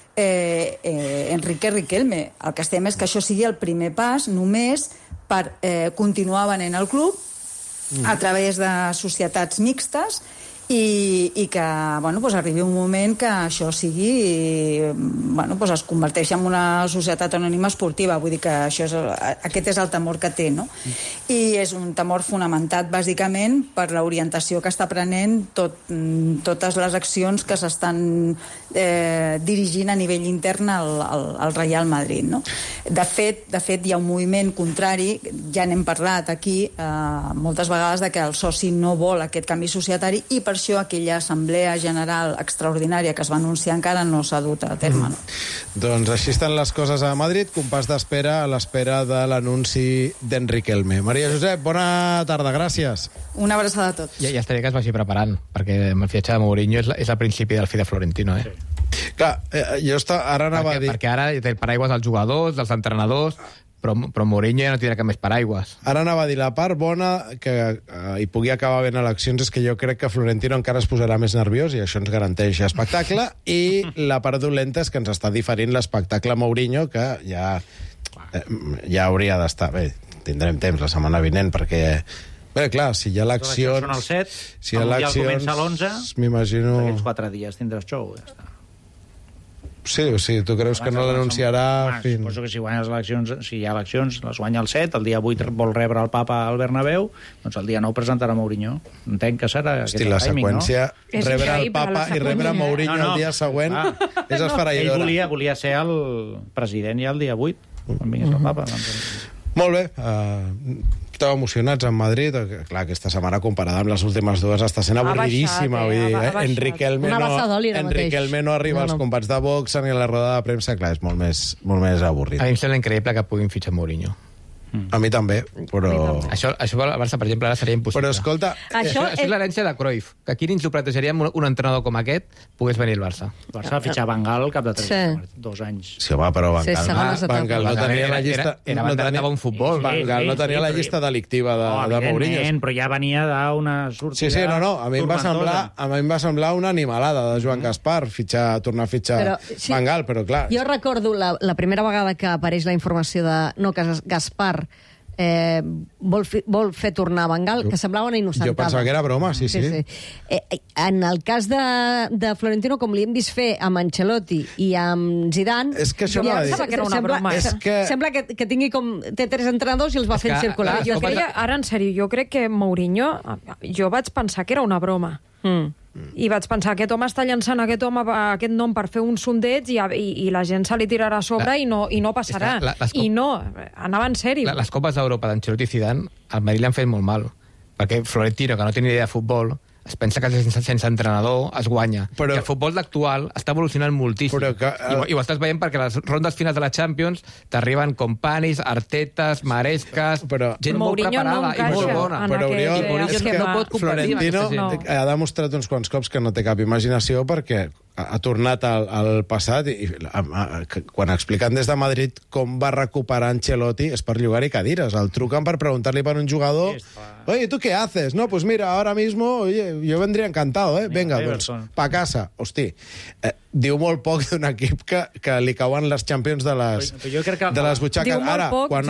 Enrique Riquelme. El que estem és que això sigui el primer pas només per continuar venent el club a través de societats mixtes i que arribi un moment que això sigui es converteixi en una societat anònima esportiva. Vull dir que aquest és el temor que té, no? I és un temor fonamentat bàsicament per l'orientació que està prenent totes les accions que s'estan dirigint a nivell intern al Real Madrid, no? De fet hi ha un moviment contrari, ja n'hem parlat aquí moltes vegades, de que el soci no vol aquest canvi societari, i per això aquella assemblea general extraordinària que es va anunciar encara no s'ha dut a terme. Doncs així estan les coses a Madrid, compàs d'espera a l'espera de l'anunci d'Enric Elme. Maria Josep, bona tarda, gràcies. Una abraçada a tots. Ja estaria que es vagi preparant, perquè amb el fitxatge de Mourinho és el principi del fi de Florentino, eh? Clar, jo ara anava a dir... Perquè ara té el paraigües dels jugadors, dels entrenadors, però Mourinho ja no tindrà cap més paraigües. Ara anava a dir, la part bona que hi pugui acabar ben eleccions és que jo crec que Florentino encara es posarà més nerviós i això ens garanteix espectacle, i la part dolenta és que ens està diferint l'espectacle Mourinho, que ja hauria d'estar... Bé, tindrem temps la setmana vinent, perquè... Bé, clar, si hi ha eleccions... Són el 7, si el Mundial comença l'11, m'imagino... aquests 4 dies tindràs xou, ja està. Sí, o sigui, tu creus que no l'anunciarà fins... Suposo que si guanya les eleccions, si hi ha eleccions, les guanya el 7, el dia 8 vol rebre el papa al Bernabéu, doncs el dia 9 presentarà Mourinho. Entenc que serà... Hosti, la seqüència, no? rebre el papa i rebre Mourinho el dia següent és esfereïdora. Ell volia ser el president ja el dia 8, quan vingués el papa. Molt bé, esteu emocionats en Madrid, clar, aquesta setmana comparada amb les últimes dues està sent avorridíssima, vull dir, Enrique Elme no arriba als combats de boxa ni a la roda de premsa, clar, és molt més avorrit. A mi em sembla increïble que puguin fitxar Mourinho. A mi també, però... Això al Barça, per exemple, ara seria impossible. Però escolta... Això és l'herència de Cruyff, que aquí ens ho plantejaríem un entrenador com aquest pogués venir al Barça. El Barça va fitxar Van Gaal al cap de 2 anys. Sí, home, però Van Gaal no tenia la llista... Era un futbol. Van Gaal no tenia la llista delictiva de Mourinho. Però ja venia d'una sortida... Sí, no, a mi em va semblar una animalada de Joan Gaspar tornar a fitxar Van Gaal, però clar... Jo recordo la primera vegada que apareix la informació de que Gaspar vol fer tornar Van Gaal, que semblava una innocentada. Jo pensava que era broma, sí. En el cas de Florentino, com li hem vist fer amb Ancelotti i amb Zidane, és que això sembla que era una broma. Sembla que tingui té 3 entrenadors i els va fent circular. Ara, en sèrio, jo crec que Mourinho, jo vaig pensar que era una broma. I vaig pensar, aquest home està llançant aquest nom per fer un sondeig i la gent se li tirarà a sobre i no passarà. I no, anava en sèrio. Les Copes d'Europa d'Ancelotti i Zidane al Madrid l'han fet molt mal, perquè Florentino, que no té ni idea de futbol, es pensa que sense entrenador es guanya. I el futbol actual està evolucionant moltíssim. I ho estàs veient perquè les rondes finals de la Champions t'arriben Companys, Artetes, Marescas, gent molt preparada i molt bona. Però Oriol, és que Florentino ha demostrat uns quants cops que no té cap imaginació perquè ha tornat al passat i quan expliquen des de Madrid com va recuperar Ancelotti és per llogar-hi cadires. El truquen per preguntar-li per un jugador: oye, ¿tú qué haces? No, pues mira, ahora mismo, oye, yo vendría encantado, Venga, doncs, pa casa. Hosti, diu molt poc d'un equip que li cauen les Champions de les butxaques. Ara, quan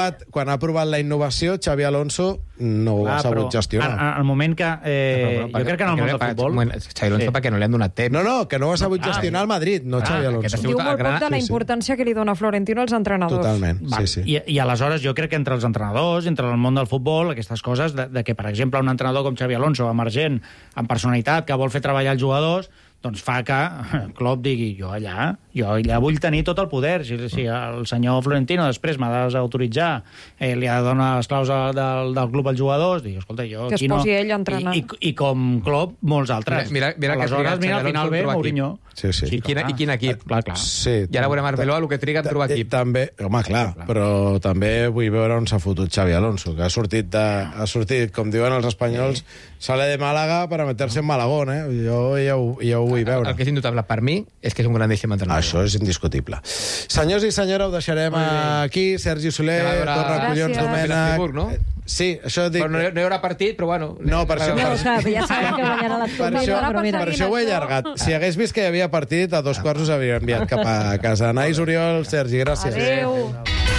ha provat la innovació, Xavi Alonso no ho ha sabut gestionar. Al moment que... Jo crec que en el món del futbol... Xavi Alonso perquè no li han donat temps. No, que no ho ha sabut gestionar al Madrid, no Xavi Alonso. Diu molt poc de la importància que li dona Florentino als entrenadors. Totalment, sí. I aleshores jo crec que entre els entrenadors, entre el món del futbol, aquestes coses, de que, per exemple, un entrenador com Xavi Alonso, emergent, amb personalitat, que vol fer treballar els jugadors, doncs fa que Klopp digui jo allà vull tenir tot el poder. Si el senyor Florentino després m'ha de desautoritzar, li ha de donar les claus del club als jugadors, dic, escolta, jo... Que es posi ell a entrenar. I com Klopp, molts altres. Aleshores, al final ve Mourinho. Sí. I quin equip. Clar. Sí, I ara veurem Arbeloa el que triga en trobar equip. També, home, clar, però també vull veure on s'ha fotut Xavi Alonso, que ha sortit, com diuen els espanyols, sale de Màlaga per a meter-se en Malagón, Jo ja ho vull veure. El que és indubtable per mi és que és un grandíssim entrenador. Això és indiscutible. Senyors i senyora, ho deixarem aquí. Sergi Soler, Torra Collons, Domènech... Sí, això dic... Però no hi haurà partit, però bueno... No, per això... Ja sabem que guanyarà l'Espanyol. Per això ho he allargat. Si hagués vist que hi havia partit, a 2 quarts us havia enviat cap a casa. Anaïs, Oriol, Sergi, gràcies. Adéu.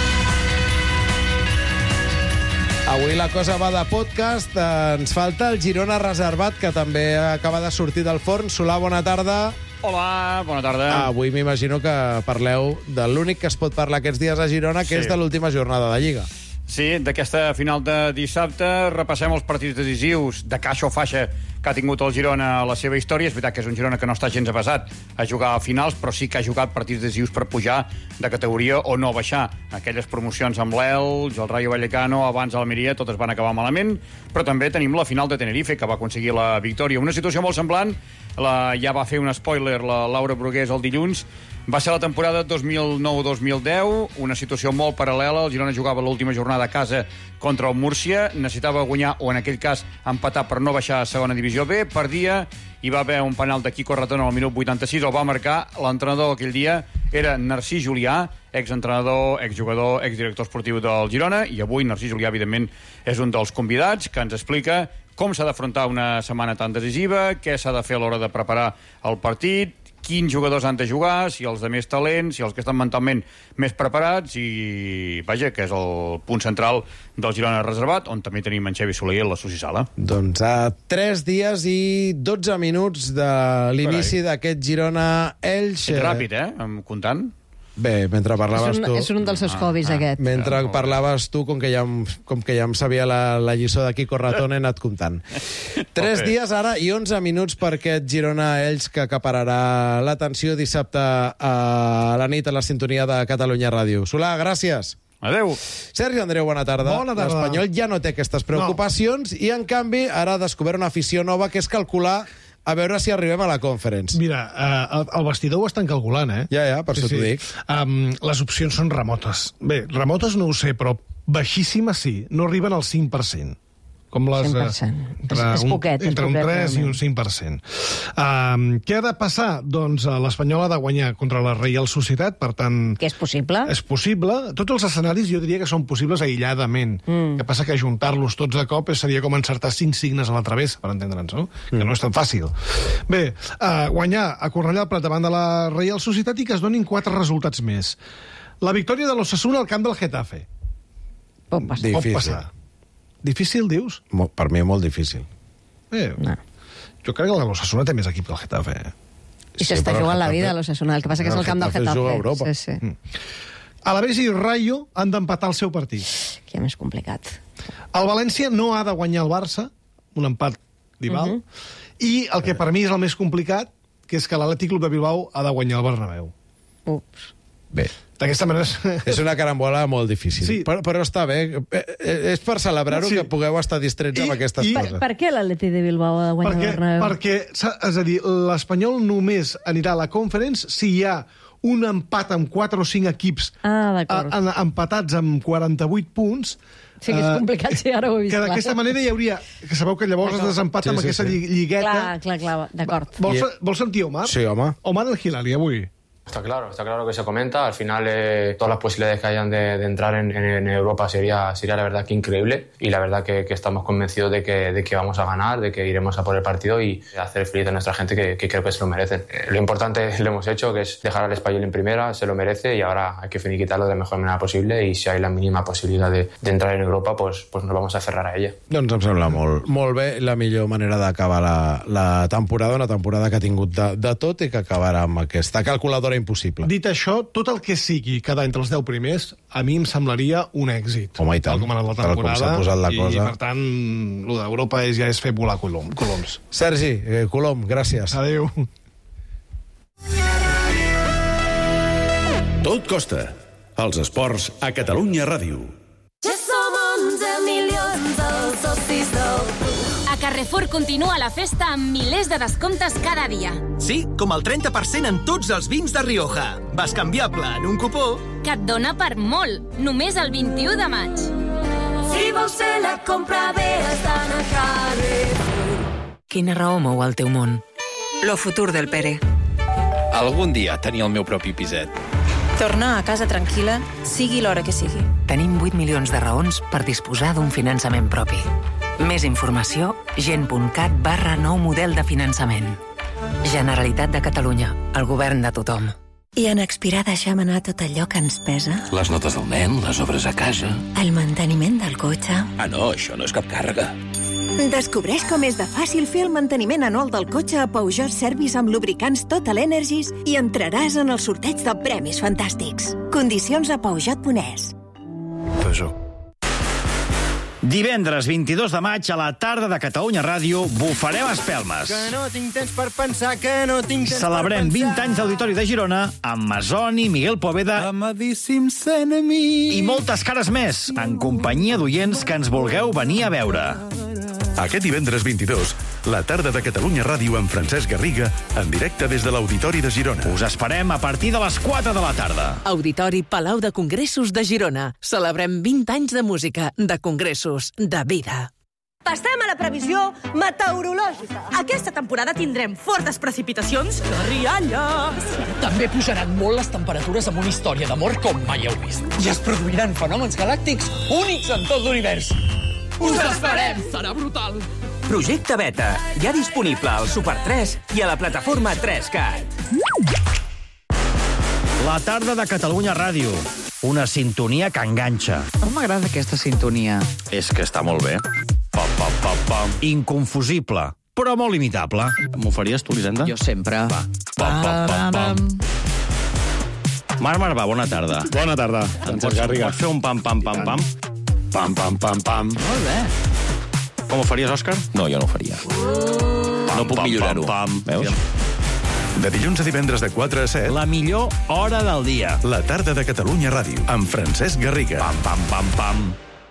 Avui la cosa va de podcast. Ens falta el Girona reservat, que també acaba de sortir del forn. Solà, bona tarda. Hola, bona tarda. Avui m'imagino que parleu de l'únic que es pot parlar aquests dies a Girona, que és de l'última jornada de Lliga. Sí, d'aquesta final de dissabte repassem els partits decisius de caixa o faixa que ha tingut el Girona a la seva història. És veritat que és un Girona que no està gens avesat a jugar a finals, però sí que ha jugat partits decisius per pujar de categoria o no baixar. Aquelles promocions amb l'Elx, el Rayo Vallecano, abans Almeria, totes van acabar malament, però també tenim la final de Tenerife, que va aconseguir la victòria. Una situació molt semblant, ja va fer un spoiler la Laura Brugués el dilluns. Va ser la temporada 2009-2010, una situació molt paral·lela. El Girona jugava l'última jornada a casa contra el Múrcia, necessitava guanyar, o en aquell cas empatar per no baixar a segona divisió B, perdia, hi va haver un penal de Quico Ratón al minut 86, el va marcar. L'entrenador aquell dia era Narcís Julià, exentrenador, exjugador, exdirector esportiu del Girona, i avui Narcís Julià, evidentment, és un dels convidats que ens explica com s'ha d'afrontar una setmana tan decisiva, què s'ha de fer a l'hora de preparar el partit, quins jugadors han de jugar, si els de més talent, si els que estan mentalment més preparats, i vaja, que és el punt central del Girona reservat, on també tenim en Xavi Soler i la Susi Sala. Doncs a 3 dies i 12 minuts de l'inici d'aquest Girona-Elx. Ets ràpid, comptant? Bé, mentre parlaves tu... És un dels seus hobbies, aquest. Mentre parlaves tu, com que ja em sabia la lliçó de Quico Ratón, he anat comptant. 3 dies ara i 11 minuts per aquest Girona-Elx que acapararà l'atenció dissabte a la nit a la sintonia de Catalunya Ràdio. Solà, gràcies. Adéu. Sergi Andreu, bona tarda. Bona tarda. L'Espanyol ja no té aquestes preocupacions i, en canvi, ara ha descobert una afició nova, que és calcular a veure si arribem a la Conference. Mira, el vestidor ho estan calculant, eh? Ja, per això t'ho dic. Les opcions són remotes. Bé, remotes no ho sé, però baixíssimes sí. No arriben al 5%. Com les, 5%. És poquet. Entre un 3 i un 5%. Què ha de passar? Doncs l'Espanyol ha de guanyar contra la Reial Societat, per tant... Que és possible. És possible. Tots els escenaris jo diria que són possibles aïlladament. Que passa que ajuntar-los tots de cop seria com encertar 5 signes a la travessa, per entendre'ns, no? Que no és tan fàcil. Bé, guanyar a Cornellà al Prat davant de la Reial Societat i que es donin 4 resultats més. La victòria de l'Osasuna al camp del Getafe. Pot passar. Pot passar. Difícil, dius? Per mi molt difícil. No. Jo crec que l'Osasuna té més equip que el Getafe. I s'està jugant la vida a l'Osasuna. El que passa que és el camp del Getafe. Juga a Europa. Sí. Alavés i Rayo han d'empatar el seu partit. Que més complicat. El València no ha de guanyar el Barça, un empat rival, i el que per mi és el més complicat, que és que l'Atlètic Club de Bilbao ha de guanyar el Bernabéu. Ups. Bé. D'aquesta manera... És una carambola molt difícil. Sí. Però està bé. És per celebrar-ho que pugueu estar distrets amb aquestes coses. Per què l'Atlètic de Bilbao ha de guanyar el Bernabéu? Perquè, és a dir, l'Espanyol només anirà a la Conference si hi ha un empat amb 4 o 5 equips empatats amb 48 punts. Sí, que és complicat, sí, ara ho he vist. Que d'aquesta manera hi hauria... Que sabeu que llavors es desempata amb aquesta lligueta. Clar, d'acord. Vols sentir Omar? Sí, home. Omar El Hilali, avui. Está claro que se comenta. Al final, todas las posibilidades que hayan de entrar en Europa sería la verdad que increíble. Y la verdad que estamos convencidos de que vamos a ganar, de que iremos a por el partido y hacer feliz a nuestra gente, que creo que se lo merecen. Lo importante lo hemos hecho, que es dejar al Espanyol en primera, se lo merece, y ahora hay que finiquitarlo de la mejor manera posible. Y si hay la mínima posibilidad de entrar en Europa, pues nos vamos a aferrar a ella. Doncs em sembla molt bé la millor manera d'acabar la temporada, una temporada que ha tingut de tot i que acabarà amb aquesta calculadora impossible. Dit això, tot el que sigui quedar entre els 10 primers, a mi em semblaria un èxit. Home, i tant. Com ha anat la temporada. Com s'ha posat la cosa. I, per tant, el d'Europa ja és fer volar coloms. Sergi, Colom, gràcies. Adéu. Tot costa. Els esports a Catalunya Ràdio. Ja som 11 milions els socis del club. A Carrefour continua la festa amb milers de descomptes cada dia. Sí, com el 30% en tots els vins de Rioja. Bascanviable en un cupó que et dona per molt, només el 21 de maig. Si vols fer la compra bé, has d'anar a Carrefour. Quina raó mou el teu món? Lo futur del Pere. Algun dia tenir el meu propi piset. Tornar a casa tranquil·la, sigui l'hora que sigui. Tenim 8 milions de raons per disposar d'un finançament propi. Més informació, gent.cat/nou model de finançament. Generalitat de Catalunya, el govern de tothom. I en Expirar deixem anar tot allò que ens pesa? Les notes del nen, les obres a casa... El manteniment del cotxe... Ah, no, això no és cap càrrega. Descobreix com és de fàcil fer el manteniment anual del cotxe a Peugeot Service amb lubricants Total Energies i entraràs en el sorteig de premis fantàstics. Condicions a Peugeot.es. Peugeot. Divendres 22 de maig a la tarda de Catalunya Ràdio bufarem espelmes. Que no tinc temps per pensar, que no tinc temps Celebrem per pensar. 20 anys d'Auditori de Girona amb Masoni, Miguel Poveda Amadíssims enemies. i moltes cares més, en companyia d'oients que ens vulgueu venir a veure. Aquest divendres 22, la tarda de Catalunya Ràdio amb Francesc Garriga, en directe des de l'Auditori de Girona. Us esperem a partir de les 4 de la tarda. Auditori Palau de Congressos de Girona. Celebrem 20 anys de música, de congressos, de vida. Passem a la previsió meteorològica. Aquesta temporada tindrem fortes precipitacions i rialles. També pujaran molt les temperatures amb una història d'amor com mai heu vist. I es produiran fenòmens galàctics únics en tot l'univers. Us esperem! Serà brutal! Projecte Beta, ja disponible al Super 3 i a la plataforma 3CAT. La tarda de Catalunya Ràdio. Una sintonia que enganxa. M'agrada aquesta sintonia. És que està molt bé. Pam, pam, pam, pam. Inconfusible, però molt imitable. M'ho faries tu, Elisenda? Jo sempre. Va. Pam, pam, pam, pam. Marc Marvà, bona tarda. Bona tarda, Francesc Garriga. Pots fer un pam, pam, pam, pam? Pam, pam, pam, pam. Molt bé. Com ho faries, Òscar? No, jo no ho faria. No puc millorar-ho. Veus? De dilluns a divendres de 4 a 7. La millor hora del dia. La tarda de Catalunya Ràdio, amb Francesc Garriga. Pam, pam, pam, pam.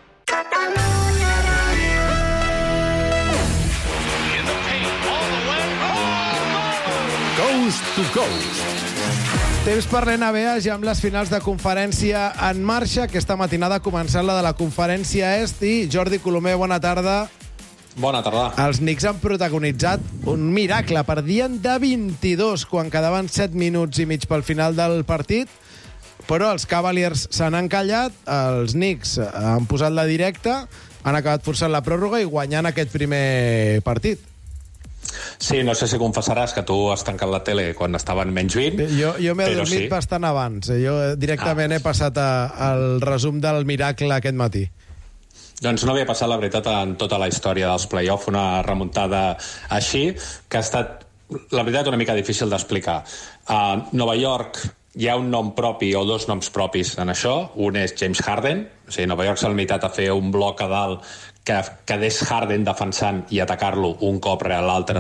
Coast to Coast. Temps per l'NBA, ja amb les finals de conferència en marxa. Aquesta matinada ha començat la de la conferència est i Jordi Colomer, bona tarda. Bona tarda. Els Knicks han protagonitzat un miracle. Perdien de 22 quan quedaven 7 minuts i mig pel final del partit, però els Cavaliers s'han encallat, els Knicks han posat la directa, han acabat forçant la pròrroga i guanyant aquest primer partit. Sí, no sé si confessaràs que tu has tancat la tele quan estaven menys 20. Jo m'he adormit bastant abans. Jo directament he passat al resum del miracle aquest matí. Doncs no havia passat, la veritat, en tota la història dels play-off, una remuntada així, que ha estat, la veritat, una mica difícil d'explicar. A Nova York hi ha un nom propi o dos noms propis en això. Un és James Harden. O sigui, Nova York s'ha limitat a fer un bloc a dalt que quedés Harden defensant i atacar-lo un cop rere l'altre.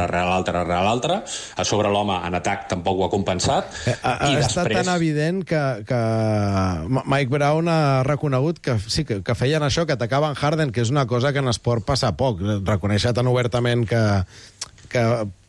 A sobre l'home en atac tampoc ho ha compensat. Ha estat tan evident que Mike Brown ha reconegut que sí, que feien això, que atacaven Harden, que és una cosa que en esport passa poc. Reconèixer tan obertament que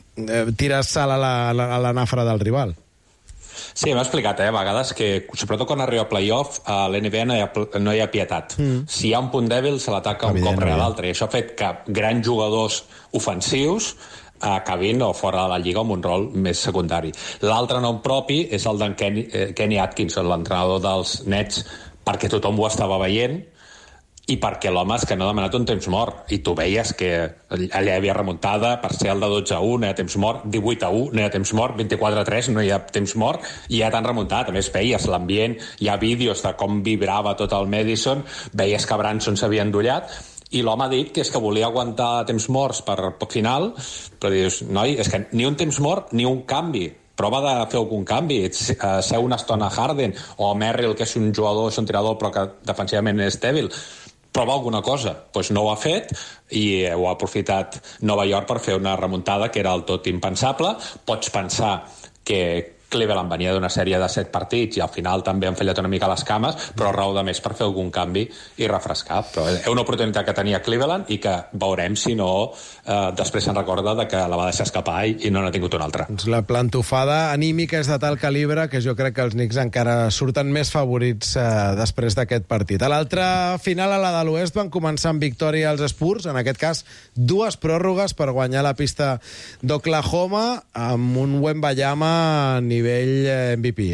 tires sal a la nafra del rival. Sí, m'ha explicat, a vegades, que sobretot quan arriba a playoff, a l'NBA no hi ha pietat. Si hi ha un punt dèbil, se l'ataca un cop rere l'altre. I això ha fet que grans jugadors ofensius acabin o fora de la lliga amb un rol més secundari. L'altre nom propi és el d'en Kenny Atkinson, l'entrenador dels Nets, perquè tothom ho estava veient i perquè l'home és que no ha demanat un temps mort. I tu veies que allà hi havia remuntada, parcial de 12-1, no hi ha temps mort, 18-1, no hi ha temps mort, 24-3, no hi ha temps mort, i ja t'han remuntat. A més, veies l'ambient, hi ha vídeos de com vibrava tot el Madison, veies que Branson s'havia endollat, i l'home ha dit que és que volia aguantar temps morts per final, però dius, noi, és que ni un temps mort ni un canvi. Prova de fer algun canvi, ser una estona Harden, o Merrill, que és un jugador, és un tirador, però que defensivament és dèbil. Prova alguna cosa. Doncs no ho ha fet i ho ha aprofitat Nova York per fer una remuntada que era del tot impensable. Pots pensar que Cleveland venia d'una sèrie de 7 partits i al final també han fallat una mica les cames, però raó de més per fer algun canvi i refrescar. Però és una oportunitat que tenia Cleveland i que veurem si no després se'n recorda de que la va deixar escapar i no n'ha tingut una altra. La plantofada anímica és de tal calibre que jo crec que els Knicks encara surten més favorits després d'aquest partit. A l'altra final, a la de l'Oest, van començar amb victòria els Spurs, en aquest cas 2 pròrrogues per guanyar la pista d'Oklahoma amb un Wembanyama a nivell MVP,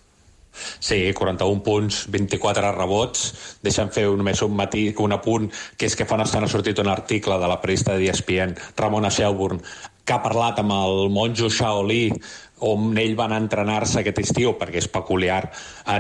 Sí, 41 punts, 24 rebots. Deixa'm fer només un apunt, que és que fa una estona ha sortit un article de la periodista d'ESPN, Ramona Shelburne, que ha parlat amb el monjo Shaolí, on ell va anar a entrenar-se aquest estiu, perquè és peculiar, en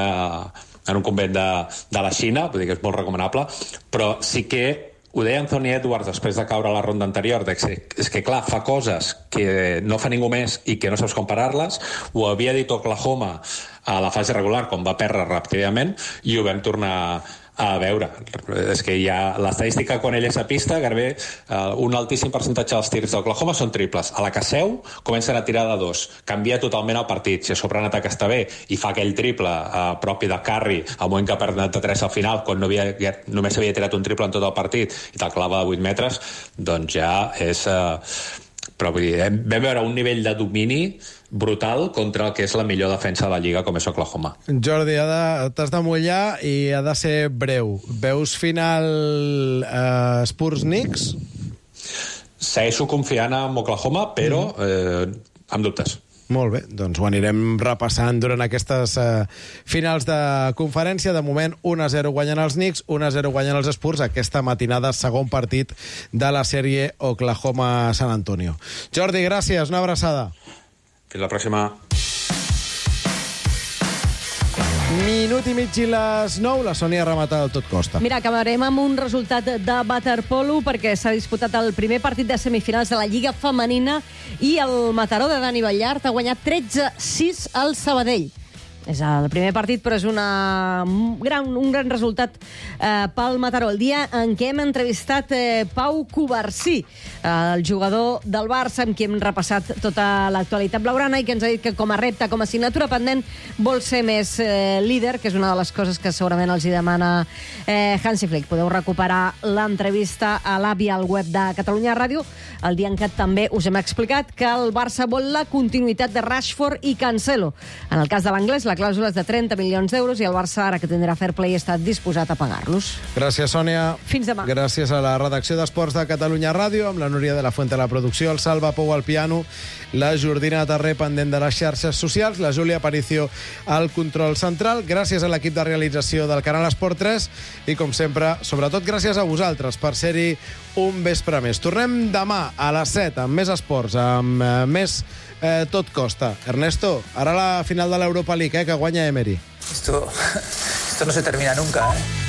un convent de la Xina, vull dir que és molt recomanable, però sí que ho deia Anthony Edwards després de caure a la ronda anterior, és que clar, fa coses que no fa ningú més i que no saps comparar-les. Ho havia dit Oklahoma a la fase regular, quan va perdre ràpidament, i ho vam tornar a veure. És que hi ha l'estadística quan ell és a pista, gairebé un altíssim percentatge dels tirs d'Oklahoma són triples. A la que seu comencen a tirar de 2, canvia totalment el partit. Si a sobre en atac està bé i fa aquell triple propi de Curry al moment que perd de 3 al final, quan només havia tirat un triple en tot el partit i te'l clava de 8 metres, doncs ja és... Però vull dir, vam veure un nivell de domini brutal contra el que és la millor defensa de la Lliga, com és Oklahoma. Jordi, t'has de mullar i ha de ser breu. Veus final Spurs-Knicks? Segueixo confiant en Oklahoma, però amb dubtes. Molt bé, doncs ho anirem repassant durant aquestes finals de conferència. De moment, 1-0 guanyen els Knicks, 1-0 guanyen els Spurs. Aquesta matinada, segon partit de la sèrie Oklahoma-San Antonio. Jordi, gràcies, una abraçada. Fins la pròxima. Minut i mig i les 9, la Sònia remata del tot costa. Mira, acabarem amb un resultat de waterpolo perquè s'ha disputat el primer partit de semifinals de la Lliga Femenina i el Mataró de Dani Ballart ha guanyat 13-6 al Sabadell. És el primer partit, però és un gran resultat pel Mataró. El dia en què hem entrevistat Pau Covarsí, el jugador del Barça, amb qui hem repassat tota l'actualitat blaugrana i que ens ha dit que com a repte, com a assignatura pendent, vol ser més líder, que és una de les coses que segurament els hi demana Hansi Flick. Podeu recuperar l'entrevista a l'AVI al web de Catalunya Ràdio, el dia en què també us hem explicat que el Barça vol la continuïtat de Rashford i Cancelo. En el cas de l'anglès, la clàusula és de 30 milions d'euros i el Barça, ara que tindrà fair play, està disposat a pagar-los. Gràcies, Sònia. Fins demà. Gràcies a la redacció d'Esports de Catalunya Ràdio, amb la Núria de la Fuente a la producció, el Salva Pou al piano, la Jordina Tarré pendent de les xarxes socials, la Júlia Aparicio al control central. Gràcies a l'equip de realització del canal Esport 3 i, com sempre, sobretot gràcies a vosaltres per ser-hi un vespre més. Tornem demà a les 7 amb més esports, amb més tot costa. Ernesto, ara la final de l'Europa League, que guanya Emery. Esto no se termina nunca, ¿eh?